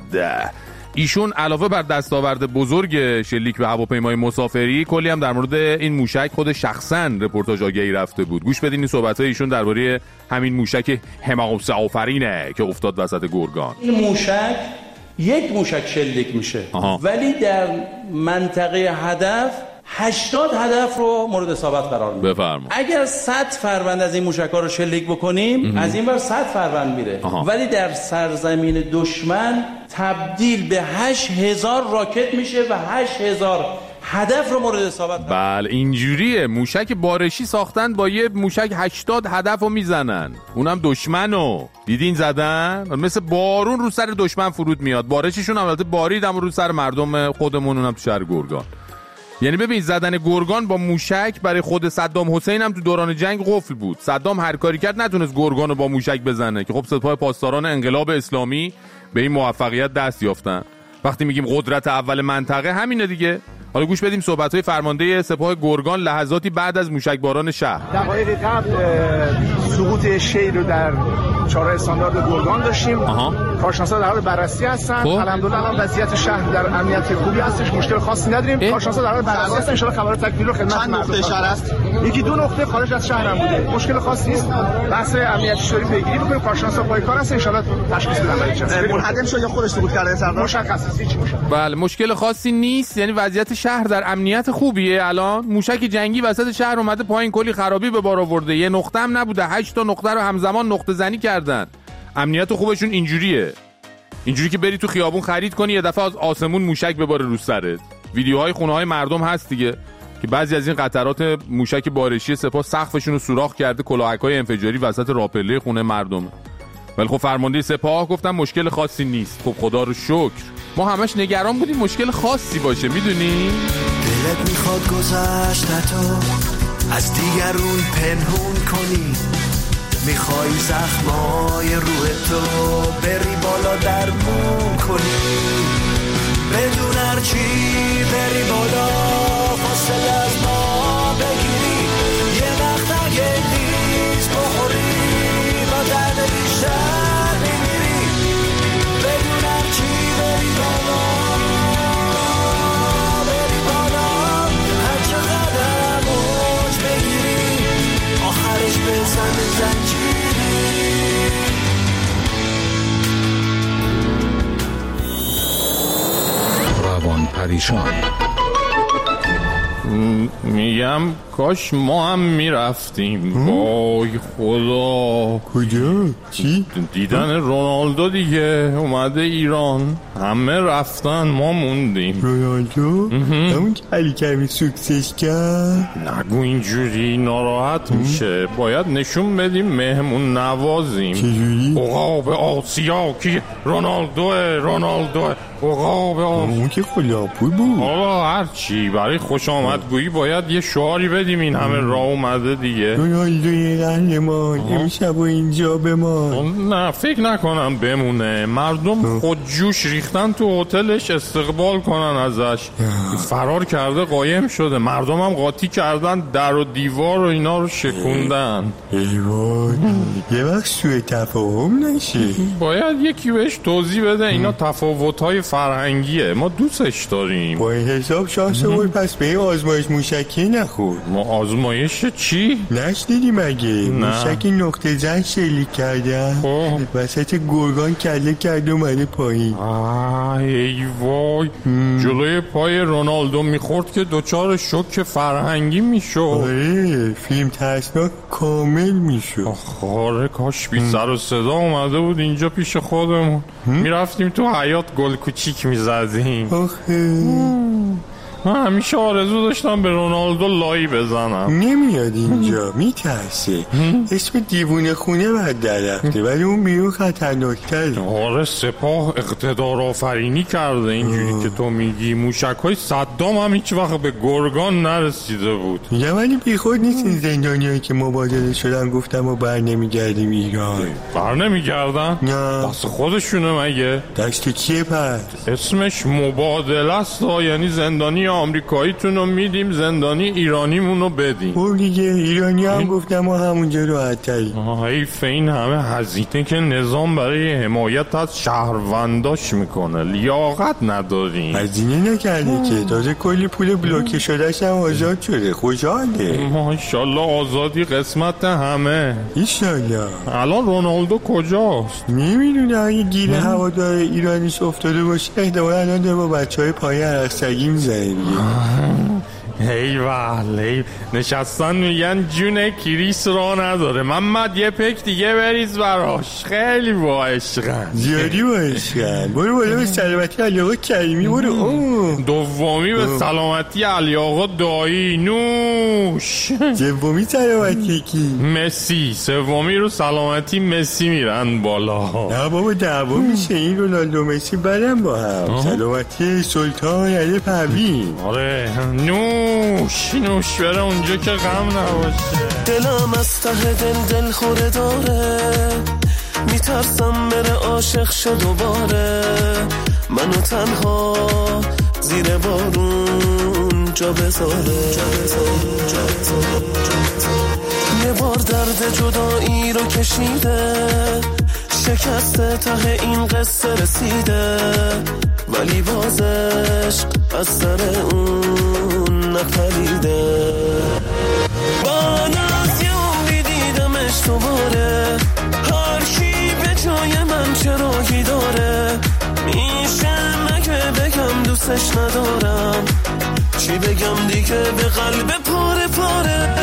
ایشون علاوه بر دستاورد بزرگ شلیک به هواپیمای مسافری، کلی هم در مورد این موشک خود شخصا رپورتاج آگهی رفته بود. گوش بدین این صحبت‌های ایشون درباره همین موشک حماس آفرینه که افتاد وسط گرگان. این موشک یک موشک شلیک میشه آها. ولی در منطقه هدف هشتاد هدف رو مورد اصابت قرار میده. بفرما. اگر صد فروند از این موشک‌ها رو شلیک بکنیم امه. از این بر صد فروند میره آها. ولی در سرزمین دشمن تبدیل به هشت هزار راکت میشه و هشت هزار هدف رو مورد اصابت. بله اینجوریه. موشک بارشی ساختن با یه موشک هشتاد هدف رو میزنن، اونم دشمنو دیدین زدن، مثل بارون رو سر دشمن فرود میاد. بارششون هم البته باریدم رو سر مردم خودمون، اونم تو شهر گرگان. یعنی ببین زدن گرگان با موشک برای خود صدام حسین هم تو دوران جنگ قفل بود. صدام هر کاری کرد نتونست گرگان رو با موشک بزنه که خب سپاه پاسداران انقلاب اسلامی به این موفقیت دست یافتن. وقتی میگیم قدرت اول منطقه همینه دیگه. حالا گوش بدیم صحبت‌های فرمانده سپاه گرگان لحظاتی بعد از موشکباران شهر. دقایق قبل سقوط شیر رو در چهارراه استاندارد گرگان داشتیم. کارشناسا در حال بررسی هستن. الحمدلله الان وضعیت شهر در امنیت خوبی هستش، مشکل خاصی نداریم. کارشناسا در حال بررسی هستن، ان شاء الله خبر تکمیل رو خدمت چند نقطه شهر است؟ یکی دو نقطه خارج از شهر هم بوده. مشکل خاصی نیست. بحث امنیتی شوری پیگیری می‌کنیم. کارشناسا پای کار هستن، ان شاء الله تشخیص بدن. منهدم شد یا خودش سقوط کرده سردار؟ مشخص است، هیچ مشکل. بله مشکل خاصی نیست. یعنی وضعیت شهر در امنیت خوبیه. الان موشک جنگی وسط شهر اومده پایین، کلی خرابی به بار آورده. یه نقطه هم نبوده، هشت تا نقطه رو همزمان نقطه زنی کردن. امنیت خوبشون اینجوریه. اینجوری که بری تو خیابون خرید کنی یه دفعه از آسمون موشک بباره رو سرت. ویدیوهای خونه‌های مردم هست دیگه که بعضی از این قطرات موشک بارشی سپاه سقفشون رو سوراخ کرده، کلاهک‌های انفجاری وسط راپله خونه مردم. ولی خب فرمانده سپاه گفتن مشکل خاصی نیست. خب خدا رو شکر. ما همش نگران بودیم مشکل خاصی باشه، میدونی؟ دلت میخواد گذشتتو از دیگرون پنهون کنی، میخوای زخمای روح تو بری بالا درمون کنی، بدون هرچی بری بالا فاصله از ما بگیری، یه وقت اگه نیز بخوری با درد بیشتر میمیری، بدون هرچی بری بالا بری بالا، هر چقدر موج بگیری آخرش بزن زنجیری. روان پریشان میگم کاش ما هم میرفتیم. وای خدا. کجا؟ چی؟ دیدن رونالدو دیگه اومده ایران، همه رفتن ما موندیم. رونالدو؟ همون که علی کمی سوکسش کرد؟ نگو اینجوری ناراحت میشه. باید نشون بدیم مهمون نوازیم. چجوری؟ عقاب آسیا کی؟ رونالدو رونالدو عقاب آسیا. اون که خلاپوی بود. حالا هرچی برای خوش آمدگویی باید یه شعاری بدیم. این همه راه اومده دیگه. رونالدوی قهرمان امشب و اینجا بمان. نه فکر نکنم بمونه. مردم خود جوش ریختن تو هتلش استقبال کنن ازش. فرار کرده قایم شده. مردم هم قاطی کردن در و دیوار و اینا رو شکوندن. ایوان یه وقت سوء تفاهم نشه. باید یکی بهش توضیح بده اینا تفاوت‌های فرهنگیه، ما دوستش داریم. با این حساب شانس بود پس به این آزمایش موشکی نخورد. ما آزمایش چی؟ نشنیدی مگه؟ موشکی نقطه زن شلیک کردن وسط گرگان کله کرد و اومده پایین. ای وای، جلوی پای رونالدو میخورد که دوچار شوک فرهنگی میشد. آره، فیلم ترسناک کامل میشد. آره، کاش بی سر و صدا اومده بود اینجا پیش خودمون، میرفتیم تو حیات گل کوچیک میزدیم. آخه من همیشه آرزو داشتم به رونالدو لایی بزنم. نمیاد اینجا، میترسه. اسم دیوونه خونه بعد در رفته ولی اون بیرون خطرناکتره. آره، سپاه اقتدار آفرینی کرده اینجوری که تو میگی. موشک های صدام هم هیچ وقت به گرگان نرسیده بود. یا ولی بی خود نیست این زندانی هایی که مبادله شدن گفتم و بر نمیگردیم ایران. بر نمیگردن؟ نه. دست خودشونه مگه؟ دست کیه پس؟ اسمش مبادله است، یعنی زندانی آمریکاییتون رو میدیم، زندانی ایرانیمون رو بدیم. اون دیگه ایرانی هم گفتم و همونجا راحت تری. حیف این همه هزینه که نظام برای حمایت از شهرونداش میکنه، لیاقت نداریم. هزینه نکرده که تازه کلی پول بلوکه شدهش هم آزاد شده. خوشحاله. ماشالله، آزادی قسمت همه. ایشالله. الان رونالدو کجاست؟ نمیدونه، اگه گیره هوادار ایرانیش افتاده باشه احتمالا الان داره با بچه های پایین عرقسگی میزنه. هی ولی نشستن میگن جون کریس را نداره. محمد یه پک دیگه بریز براش، خیلی با عشقن، زیادی با عشقن. برو بالا به سلامتی علی آقا کریمی. برو. دومی به سلامتی علی آقا دایی نوش. سومی سلامتی کی؟ مسی. سومی رو سلامتی مسی میرن بالا. نه بابا دعوا میشه این رونالدو مسی بدن با هم. سلامتی سلطان علی پروین. آره نوش نوش بره اونجا که غم نباشه. دلم از ته دل دل خوره داره، میترسم بره عاشق شه دوباره. منو تنها زیر بارون جا بذاره. یه بار درد جدایی رو کشیده، شکسته ته این قصه رسیده، ولی بازش از سر اون نپریده. من از یه عمری دیدمش دوباره، هر کی به جای من چراغی داره. میشه مگه بگم دوستش ندارم، چی بگم دیگه به قلب پاره پاره.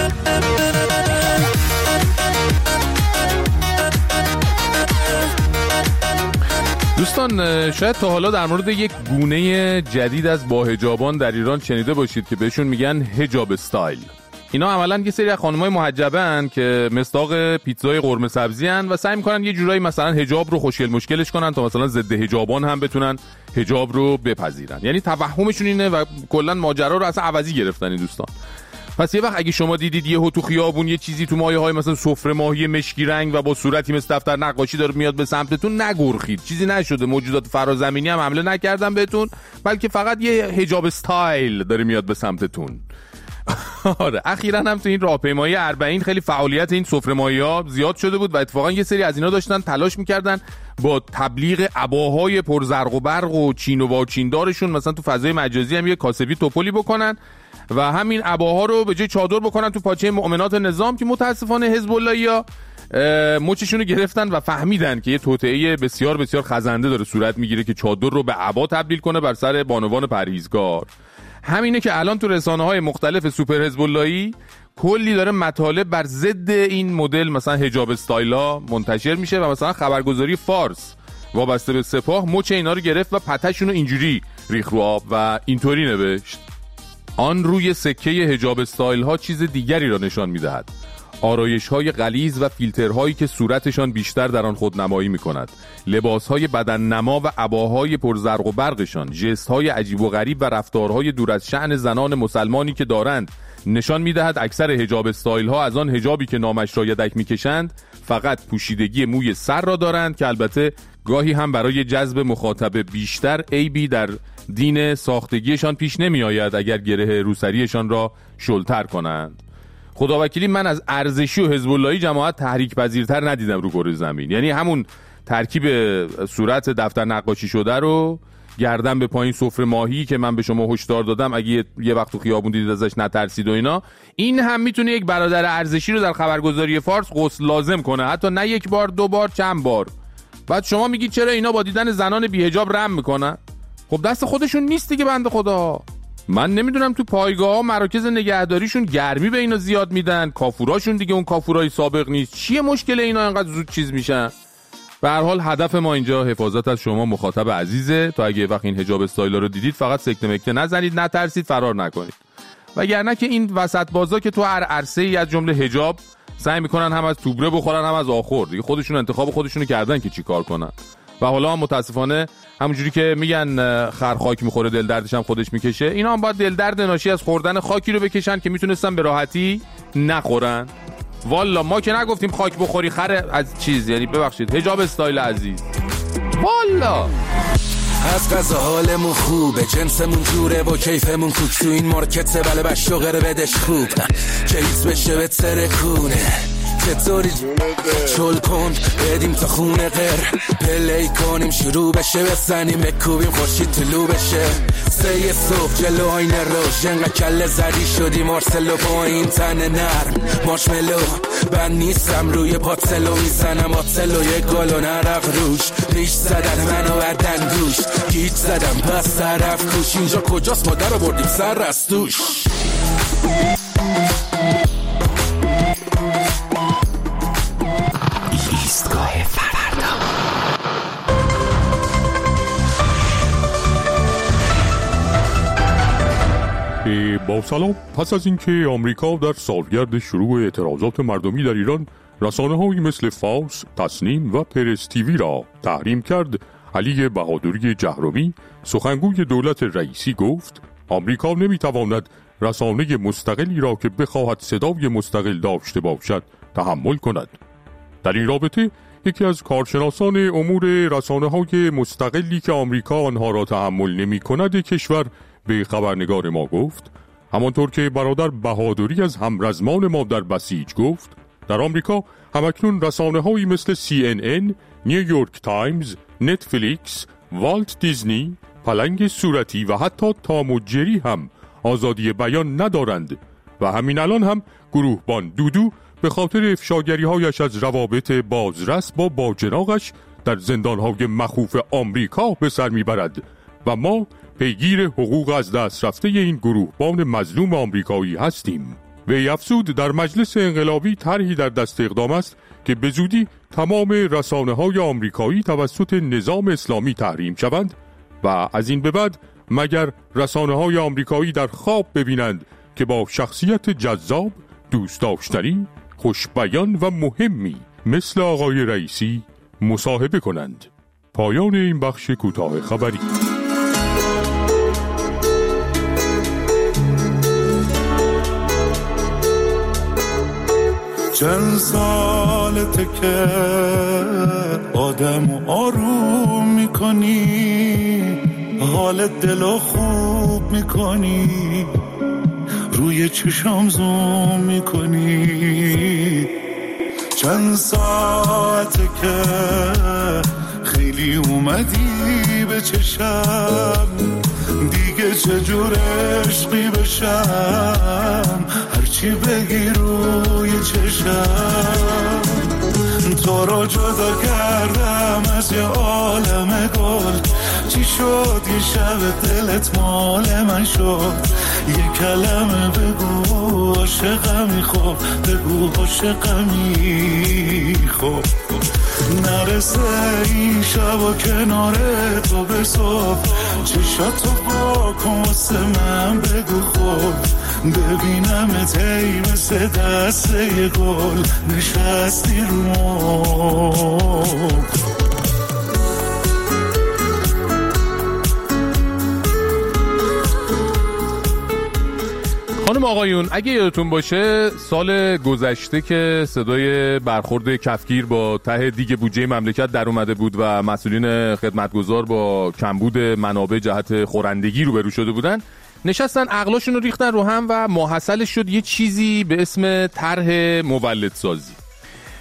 دوستان، شاید تا حالا در مورد یک گونه جدید از باحجابان در ایران شنیده باشید که بهشون میگن حجاب استایل. اینا عملاً یه سری از خانم‌های محجبه‌ان که مصداق پیتزای قرمه سبزی‌ان و سعی می‌کنن یه جورایی مثلا حجاب رو خوشگل مشکلش کنن تا مثلا ضد حجابان هم بتونن حجاب رو بپذیرن. یعنی توهمشون اینه و کلاً ماجرا رو اصلا عوضی گرفتن این دوستان. پس یه وقت اگه شما دیدید یهو تو خیابون یه چیزی تو مایه‌های مثلا سفره ماهی مشکی رنگ و با صورتی مثل دفتر نقاشی داره میاد به سمتتون، نگرخید. چیزی نشده، موجودات فرازمینی هم حمله نکردن بهتون، بلکه فقط یه حجاب استایل داره میاد به سمتتون. آره، اخیراً هم تو این راهپیمایی اربعین خیلی فعالیت این سفره‌مایی‌ها زیاد شده بود و اتفاقاً یه سری از اینا داشتن تلاش می‌کردن با تبلیغ عباهای پرزرق و برق و چین و واچیندارشون مثلا تو فضای مجازی هم یه کاسبی توپلی بکنن و همین عباها رو به جای چادر بکنن تو پاچه مؤمنات نظام، که متاسفانه حزب اللهیا مچشون رو گرفتن و فهمیدن که یه توطئه بسیار بسیار خزنده داره صورت میگیره که چادر رو به عبا تبدیل کنه بر سر بانوان پرهیزگار. همینه که الان تو رسانه‌های مختلف سوپر حزب اللهی کلی داره مطالب بر ضد این مدل مثلا حجاب استایلا منتشر میشه و مثلا خبرگزاری فارس وابسته به سپاه مچ اینا رو گرفت و پتهشون رو اینجوری ریخ رو آب و اینطوری نوشت: آن روی سکه حجاب استایل ها چیز دیگری را نشان میدهد. آرایش های غلیظ و فیلترهایی که صورتشان بیشتر در آن خودنمایی میکند، لباس های بدن نما و عباهای پرزرق و برقشان، ژست های عجیب و غریب و رفتارهای دور از شأن زنان مسلمانی که دارند نشان میدهد اکثر حجاب استایل ها از آن حجابی که نامش را یدک میکشند فقط پوشیدگی موی سر را دارند که البته گاهی هم برای جذب مخاطب بیشتر عیبی در دین ساختگیشان پیش نمی آید اگر گره روسریشان را شلتر کنند. خداوکیلی من از ارزشی و حزب اللهی جماعت تحریک پذیرتر ندیدم رو کره زمین. یعنی همون ترکیب صورت دفتر نقاشی شده رو گردن به پایین سفره ماهی که من به شما هشدار دادم اگه یه وقت تو خیابون دیدید ازش نترسید و اینا، این هم میتونه یک برادر ارزشی رو در خبرگزاری فارس غسل لازم کنه، حتی نه یک بار دو بار چند بار. بعد شما میگید چرا اینا با دیدن زنان بی‌حجاب رم میکنن؟ خب دست خودشون نیست دیگه بنده خدا. من نمیدونم تو پایگاه‌ها مراکز نگهداریشون گرمی به اینا زیاد میدن، کافوراشون دیگه اون کافورای سابق نیست، چیه مشکل اینا اینقدر زود چیز میشن؟ به هر حال هدف ما اینجا حفاظت از شما مخاطب عزیزه. تا اگه وقت این حجاب استایلا رو دیدید فقط سکته مکته نزنید، نترسید، فرار نکنید. وگرنه که این وسط بازا که تو هر عرصه‌ای از جمله حجاب سعی میکنن هم از توبره بخورن هم از آخر دیگه، خودشون انتخاب خودشونو کردن که چی کار کنن. و حالا هم متاسفانه همونجوری که میگن خر خاک میخوره دل دردش هم خودش میکشه، اینا هم باید دل درد ناشی از خوردن خاکی رو بکشن که میتونستن به راحتی نخورن. والا ما که نگفتیم خاک بخوری خر از چیز، یعنی ببخشید حجاب استایل عزیز. والا از قضا حالمون خوبه، جنسمون جوره و کیفمون کوک، تو این مارکت بله بشوغره بدش خوب که هیچ بشه به ترکونه، چطوری چل کن بدیم تا خونه غیر پلی کنیم شروع بشه، بسنیم بکوبیم خورشید طلوع بشه، سه صبح جلو آینه روش انقدر کله زدی شدی مارسلو، پایین تن نرم مارشملو، من نیستم روی پاتلو میزنم آتلو، یک گلو نرق روش ریش زدن منو بردن گوش گیت زدم پس طرف کوش، اینجا کجاست ما در بردیم سر رستوش. ایستگاه فردا. با سلام. پس از اینکه آمریکا در سالگرد شروع اعتراضات مردمی در ایران رسانه‌هایی مثل فارس، تسنیم و پرس تیوی را تحریم کرد، علی بهادری جهرمی سخنگوی دولت رئیسی گفت آمریکا نمیتواند رسانه مستقلی را که بخواهد صدای مستقل داشته باشد تحمل کند. در این رابطه یکی از کارشناسان امور رسانه‌های مستقلی که آمریکا آنها را تحمل نمی‌کند کشور به خبرنگار ما گفت همانطور که برادر بهادری از همرزمان ما در بسیج گفت، در آمریکا همکنون رسانه‌هایی مثل سی ان ان، نیویورک تایمز، نتفلیکس، والت دیزنی، پلنگ صورتی و حتی تام و جری هم آزادی بیان ندارند و همین الان هم گروهبان دودو به خاطر افشاگری‌هایش از روابط بازرس با باجناقش در زندان‌های مخوف آمریکا به سر می‌برد و ما پیگیر حقوق از دست رفته این گروهبان مظلوم آمریکایی هستیم. وی افزود در مجلس انقلابی طرحی در دست اقدام است که به زودی تمام رسانه‌های آمریکایی توسط نظام اسلامی تحریم شوند و از این به بعد مگر رسانه‌های آمریکایی در خواب ببینند که با شخصیت جذاب، دوست داشتنی، خوشبیان و مهمی مثل آقای رئیسی مصاحبه کنند. پایان این بخش کوتاه خبری. چند سالته که آدم آروم میکنی، حال دلو خوب میکنی، روی چشام زوم میکنی. چند ساعته که خیلی اومدی به چشم، دیگه چجور عشقی بشم، هرچی بگی روی چشم. تو رو جدا کردم از یه عالم گل، چی شد یه شب دلت مال من شد، یه کلمه بگو عاشقمی، خب بگو عاشقمی، خب نرسه این شب و کنار تو به صبح، چشاتو با کن واسه من بگو، خب ببینم تی مثل دست یه گل نشستی رو مبل. خانم آقایون، اگه یادتون باشه سال گذشته که صدای برخورد کفگیر با ته دیگه بودجه مملکت در اومده بود و مسئولین خدمتگزار با کمبود منابع جهت خورندگی روبرو شده بودن، نشستن عقلاشون رو ریختن رو هم و ماحصلش شد یه چیزی به اسم طرح مولدسازی.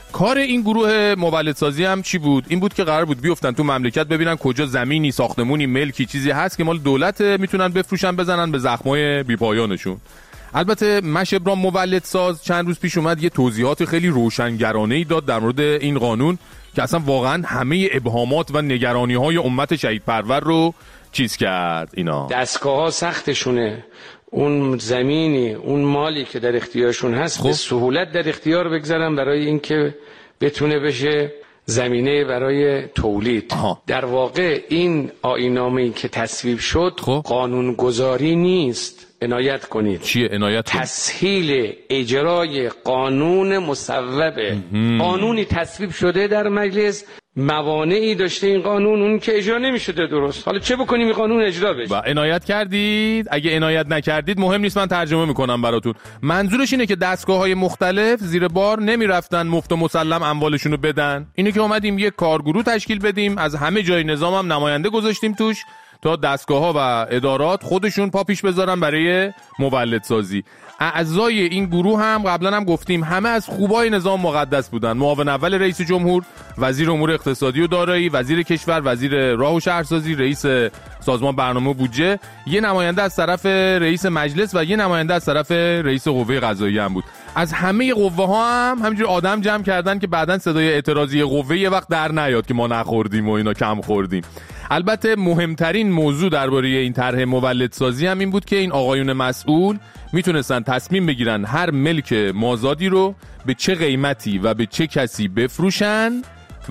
کار این گروه مولدسازی هم چی بود؟ این بود که قرار بود بیفتن تو مملکت ببینن کجا زمینی، ساختمونی، ملکی چیزی هست که مال دولت میتونن بفروشن بزنن به زخمای بی‌پایانشون. البته مش ابراهیم مولدساز چند روز پیش اومد یه توضیحات خیلی روشنگرانه‌ای داد در مورد این قانون که اصلا واقعا همه ابهامات و نگرانی‌های امت شهید پرور رو چیز کرد. اینا دستگاه‌ها سختشونه، اون زمینی، اون مالی که در اختیارشون هست به سهولت در اختیار بگذارن برای اینکه بتونه بشه زمینه برای تولید. آها. در واقع این آیین‌نامه‌ای که تصویب شد قانونگذاری نیست، عنایت کنید. چیه عنایت؟ تسهیل اجرای قانون مصوبه. قانونی تصویب شده در مجلس، موانعی داشته این قانون، اون که اجرا نمی‌شده درست. حالا چه بکنیم این قانون اجرا بشه؟ و عنایت کردید؟ اگه عنایت نکردید مهم نیست، من ترجمه میکنم براتون. منظورش اینه که دستگاه‌های مختلف زیر بار نمیرفتن مفت و مسلم اموالشون رو بدن. اینه که اومدیم یک کارگروه تشکیل بدیم، از همه جای نظام هم نماینده گذاشتیم توش تا دستگاه‌ها و ادارات خودشون پا پیش بذارن برای مولدسازی. اعضای این گروه هم قبلا هم گفتیم همه از خوبای نظام مقدس بودن. معاون اول رئیس جمهور، وزیر امور اقتصادی و دارایی، وزیر کشور، وزیر راه و شهرسازی، رئیس سازمان برنامه و بودجه، یه نماینده از طرف رئیس مجلس و یه نماینده از طرف رئیس قوه قضاییه هم بود. از همه قوه ها هم همینجور آدم جمع کردن که بعدن صدای اعتراضی قوه یه وقت در نیاد که ما نخوردیم و اینا کم خوردیم. البته مهمترین موضوع درباره این طرح مولدسازی هم این بود که این آقایون مسئول میتونستن تصمیم بگیرن هر ملک مازادی رو به چه قیمتی و به چه کسی بفروشن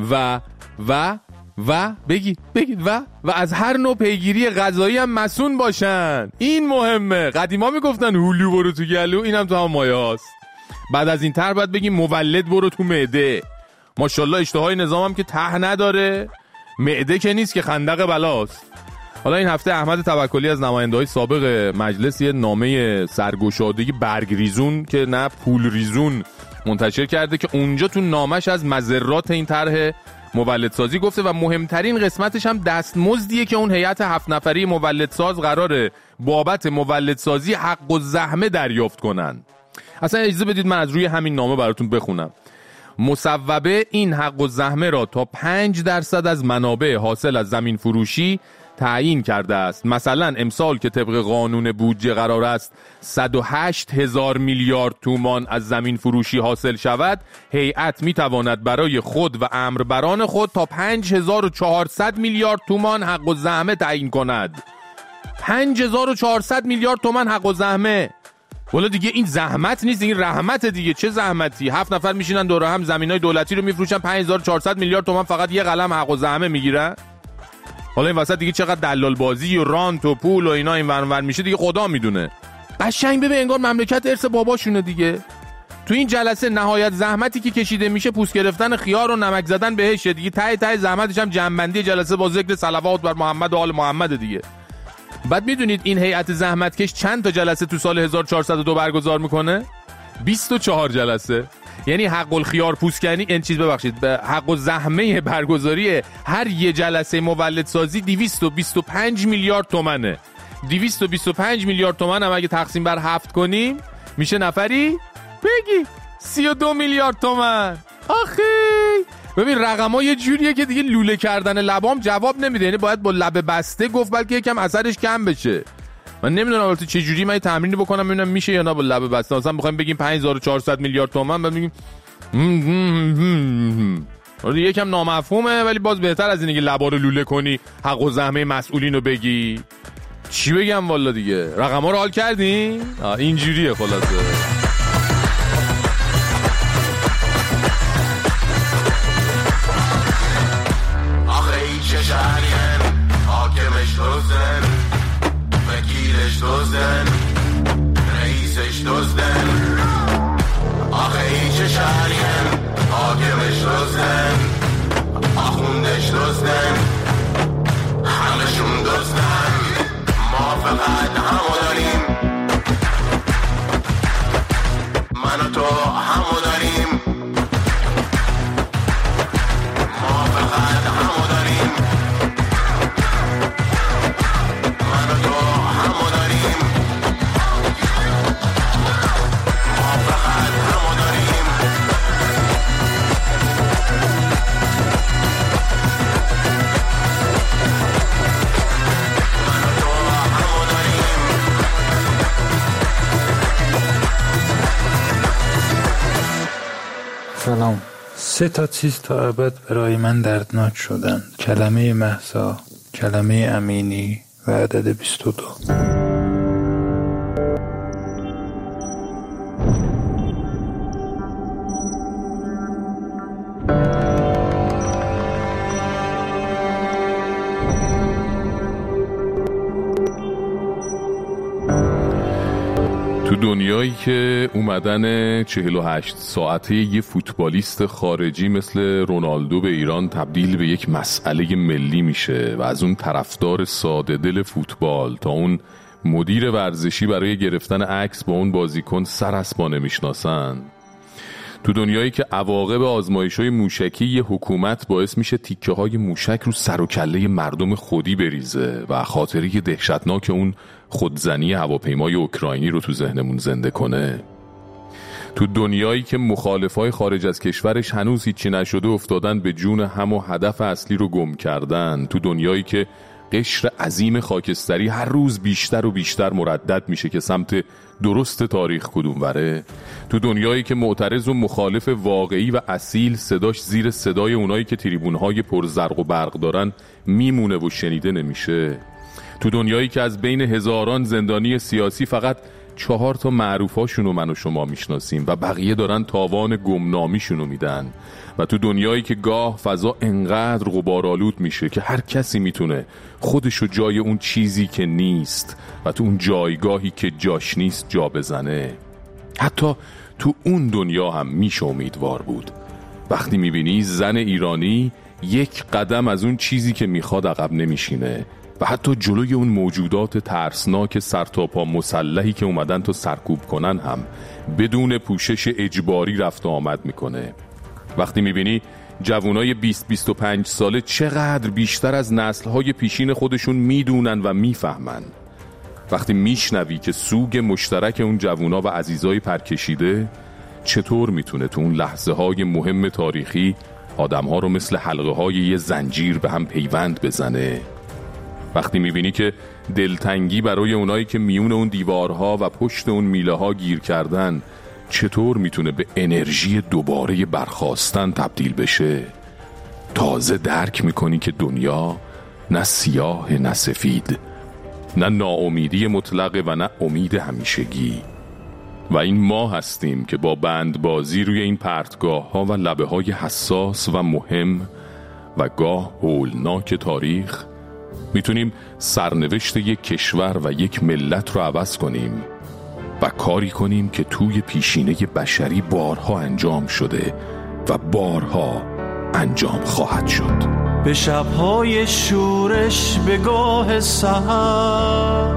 و و و بگید بگید و و از هر نوع پیگیری قضایی هم مسئول باشن. این مهمه. قدیما میگفتن هولو برو تو گلو، اینم تو هم مایه هاست. بعد از این طرح باید بگیم مولد برو تو معده. ماشاءالله اشتهای نظام هم که ته نداره، معده که نیست که خندق بلاست. حالا این هفته احمد توکلی از نماینده‌های سابق مجلس یه نامه سرگشادگی برگ ریزون که نه پول ریزون منتشر کرده که اونجا تو نامش از مضرات این طرح مولدسازی گفته و مهمترین قسمتش هم دستمزدیه که اون هیئت هفت نفری مولدساز قراره بابت مولدسازی حق و زحمه دریافت کنن. اصلا اجازه بدید من از روی همین نامه براتون بخونم. مصوبه این حق و زحمه را تا پنج درصد از منابع حاصل از زمین فروشی تعیین کرده است. مثلا امسال که طبق قانون بودجه قرار است صد و هشت هزار میلیارد تومان از زمین فروشی حاصل شود، هیئت می تواند برای خود و امربران خود تا پنج هزار و چهارصد میلیارد تومان حق و زحمه تعیین کند. پنج هزار و چهارصد میلیارد تومان حق و زحمه. والا دیگه این زحمت نیست، این رحمت دیگه. چه زحمتی؟ هفت نفر میشینن دور هم زمینای دولتی رو میفروشن، پنج هزار و چهارصد میلیارد تومان فقط یه قلم حق و زحمه میگیرن. حالا این وسط دیگه چقدر دلال بازی و رانت و پول و اینا این ور ور میشه دیگه خدا میدونه. قشنگ ببین انگار مملکت ارث باباشونه دیگه. تو این جلسه نهایت زحمتی که کشیده میشه پوست گرفتن خیار و نمک زدن بهش دیگه. ته ته زحمتش هم جنبندی جلسه با ذکر صلوات بر محمد و آل محمد دیگه. بعد میدونید این هیئت زحمتکش چند تا جلسه تو سال هزار و چهارصد و دو برگزار میکنه؟ بیست و چهار جلسه. یعنی حق الخیار پوسکنی این چیز ببخشید به حق و زحمه برگزاری هر یه جلسه مولدسازی دویست و بیست و پنج میلیارد تومنه. دویست و بیست و پنج میلیارد تومن هم اگه تقسیم بر هفت کنیم میشه نفری بگی سی و دو میلیارد تومن. آخی ببین رقم‌ها یه جوریه که دیگه لوله کردن لبام جواب نمیده. یعنی باید با لب بسته گفت بلکه یکم اثرش کم بشه. من نمیدونم البته چه جوری من تمرین بکنم ببینم میشه یا نه با لب بسته. مثلا بخوایم بگیم پنج هزار و چهارصد میلیارد تومان بعد میگیم ولی یکم نامفهومه، ولی باز بهتر از اینه که لبا رو لوله کنی حق و زحمه مسئولین رو بگی. چی بگم والا دیگه. رقم‌ها رو حال کردین؟ اینجوریه خلاصه. چه شهرین حاکمش دوزن وکیلش دوزن رئیسش دوزن آخه ای چه شهرین حاکمش دوزن آخوندش دوزن همشون دوزن ما فقط همو داریم سه تا چیز تا ابد برای من دردناک شدن: کلمه مهسا، کلمه امینی و عدد بیست و دو. تو دنیایی که اومدن چهل و هشت ساعته یه فوتبالیست خارجی مثل رونالدو به ایران تبدیل به یک مسئله ملی میشه و از اون طرفدار ساده دل فوتبال تا اون مدیر ورزشی برای گرفتن عکس با اون بازیکن سر اسبا نمیشناسن، تو دنیایی که عواقب آزمایش‌های موشکی یه حکومت باعث میشه تیکه های موشک رو سر و کله مردم خودی بریزه و خاطره دهشتناک اون خودزنی هواپیمای اوکراینی رو تو ذهنمون زنده کنه، تو دنیایی که مخالفای خارج از کشورش هنوز هیچی نشده افتادن به جون هم و هدف اصلی رو گم کردن، تو دنیایی که قشر عظیم خاکستری هر روز بیشتر و بیشتر مردد میشه که سمت درست تاریخ کدوم وره، تو دنیایی که معترض و مخالف واقعی و اصیل صداش زیر صدای اونایی که تریبونهای پر زرق و برق دارن میمونه و شنیده نمیشه، تو دنیایی که از بین هزاران زندانی سیاسی فقط چهار تا معروفاشونو من و شما میشناسیم و بقیه دارن تاوان گمنامیشونو میدن، و تو دنیایی که گاه فضا انقدر غبارآلود میشه که هر کسی میتونه خودشو جای اون چیزی که نیست و تو اون جایگاهی که جاش نیست جا بزنه، حتی تو اون دنیا هم میشه امیدوار بود وقتی میبینی زن ایرانی یک قدم از اون چیزی که میخواد عقب نمیشینه و حتی جلوی اون موجودات ترسناک سرتاپا مسلحی که اومدن تا سرکوب کنن هم بدون پوشش اجباری رفت و آمد میکنه، وقتی میبینی جوانای بیست بیست و پنج ساله چقدر بیشتر از نسلهای پیشین خودشون میدونن و میفهمن، وقتی میشنوی که سوگ مشترک اون جوانا و عزیزای پرکشیده چطور میتونه تو اون لحظه های مهم تاریخی آدمها رو مثل حلقه های یه زنجیر به هم پیوند بزنه، وقتی میبینی که دلتنگی برای اونایی که میون اون دیوارها و پشت اون میله ها گیر کردن چطور میتونه به انرژی دوباره برخاستن تبدیل بشه، تازه درک میکنی که دنیا نه سیاه نه سفید، نه ناامیدی مطلقه و نه امید همیشگی، و این ما هستیم که با بندبازی روی این پرتگاه ها و لبه های حساس و مهم و گاه هولناک تاریخ میتونیم سرنوشت یک کشور و یک ملت رو عوض کنیم و کاری کنیم که توی پیشینه بشری بارها انجام شده و بارها انجام خواهد شد. به شبهای شورش به گاه سحر،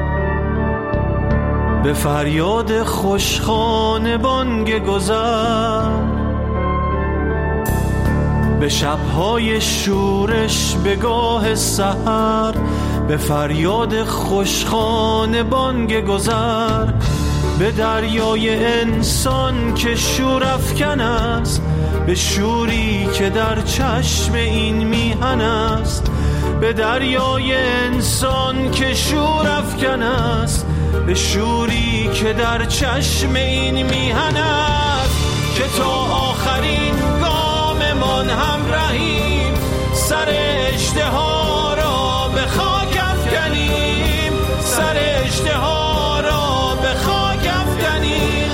به فریاد خوشخانه بانگ گذر، به شبهای شورش به گاه سحر، به فریاد خوشخانه بانگ گذر، به دریای انسان که شور افکن است، به شوری که در چشم این میهن است، به دریای انسان که شور افکن است، به شوری که در چشم این میهن است، که تا آخرین گاممان هم رهیم، سر اژدها را به خاک افکنیم، سر اژدها را به خاک افکنیم.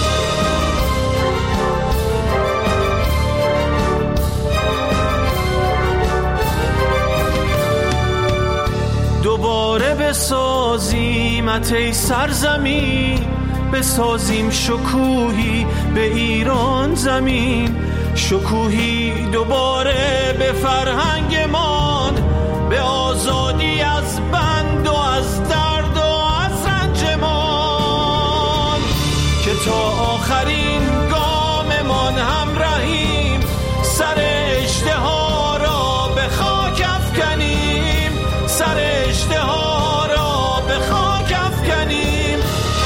دوباره بسازیمت ای سرزمین، بسازیم شکوهی به ایران زمین، شکوهی دوباره به فرهنگمان، به آزادی از بند و از درد و از رنجمان، که تا آخرین گاممان هم رهیم، سر اژدها را به خاک افکنیم، سر اژدها را به خاک افکنیم.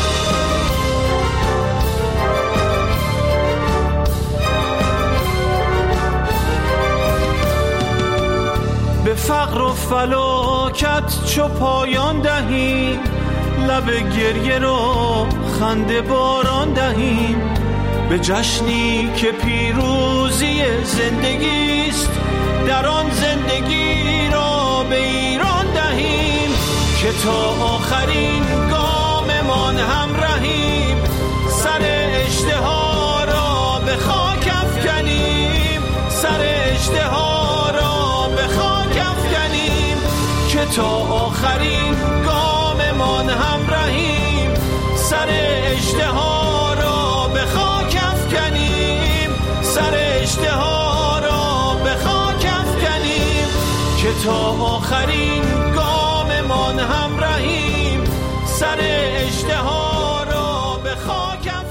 به فقر و فلاکت چو پایان دهیم، لب گریه رو خنده باران دهیم، به جشنی که پیروزی زندگیست، در آن زندگی را به ایران دهیم که تا آخرین گاممان همراهیم، سر اژدها را به خاک افکنیم، سر اژدها را به خاک افکنیم که تا آخرین گاممان همراهیم، سر اژدها را به خاک افکنیم، سر اژدها را به خاک افکنیم که تا آخرین گاممان همراهیم، سر اژدها را به خاک افکنیم.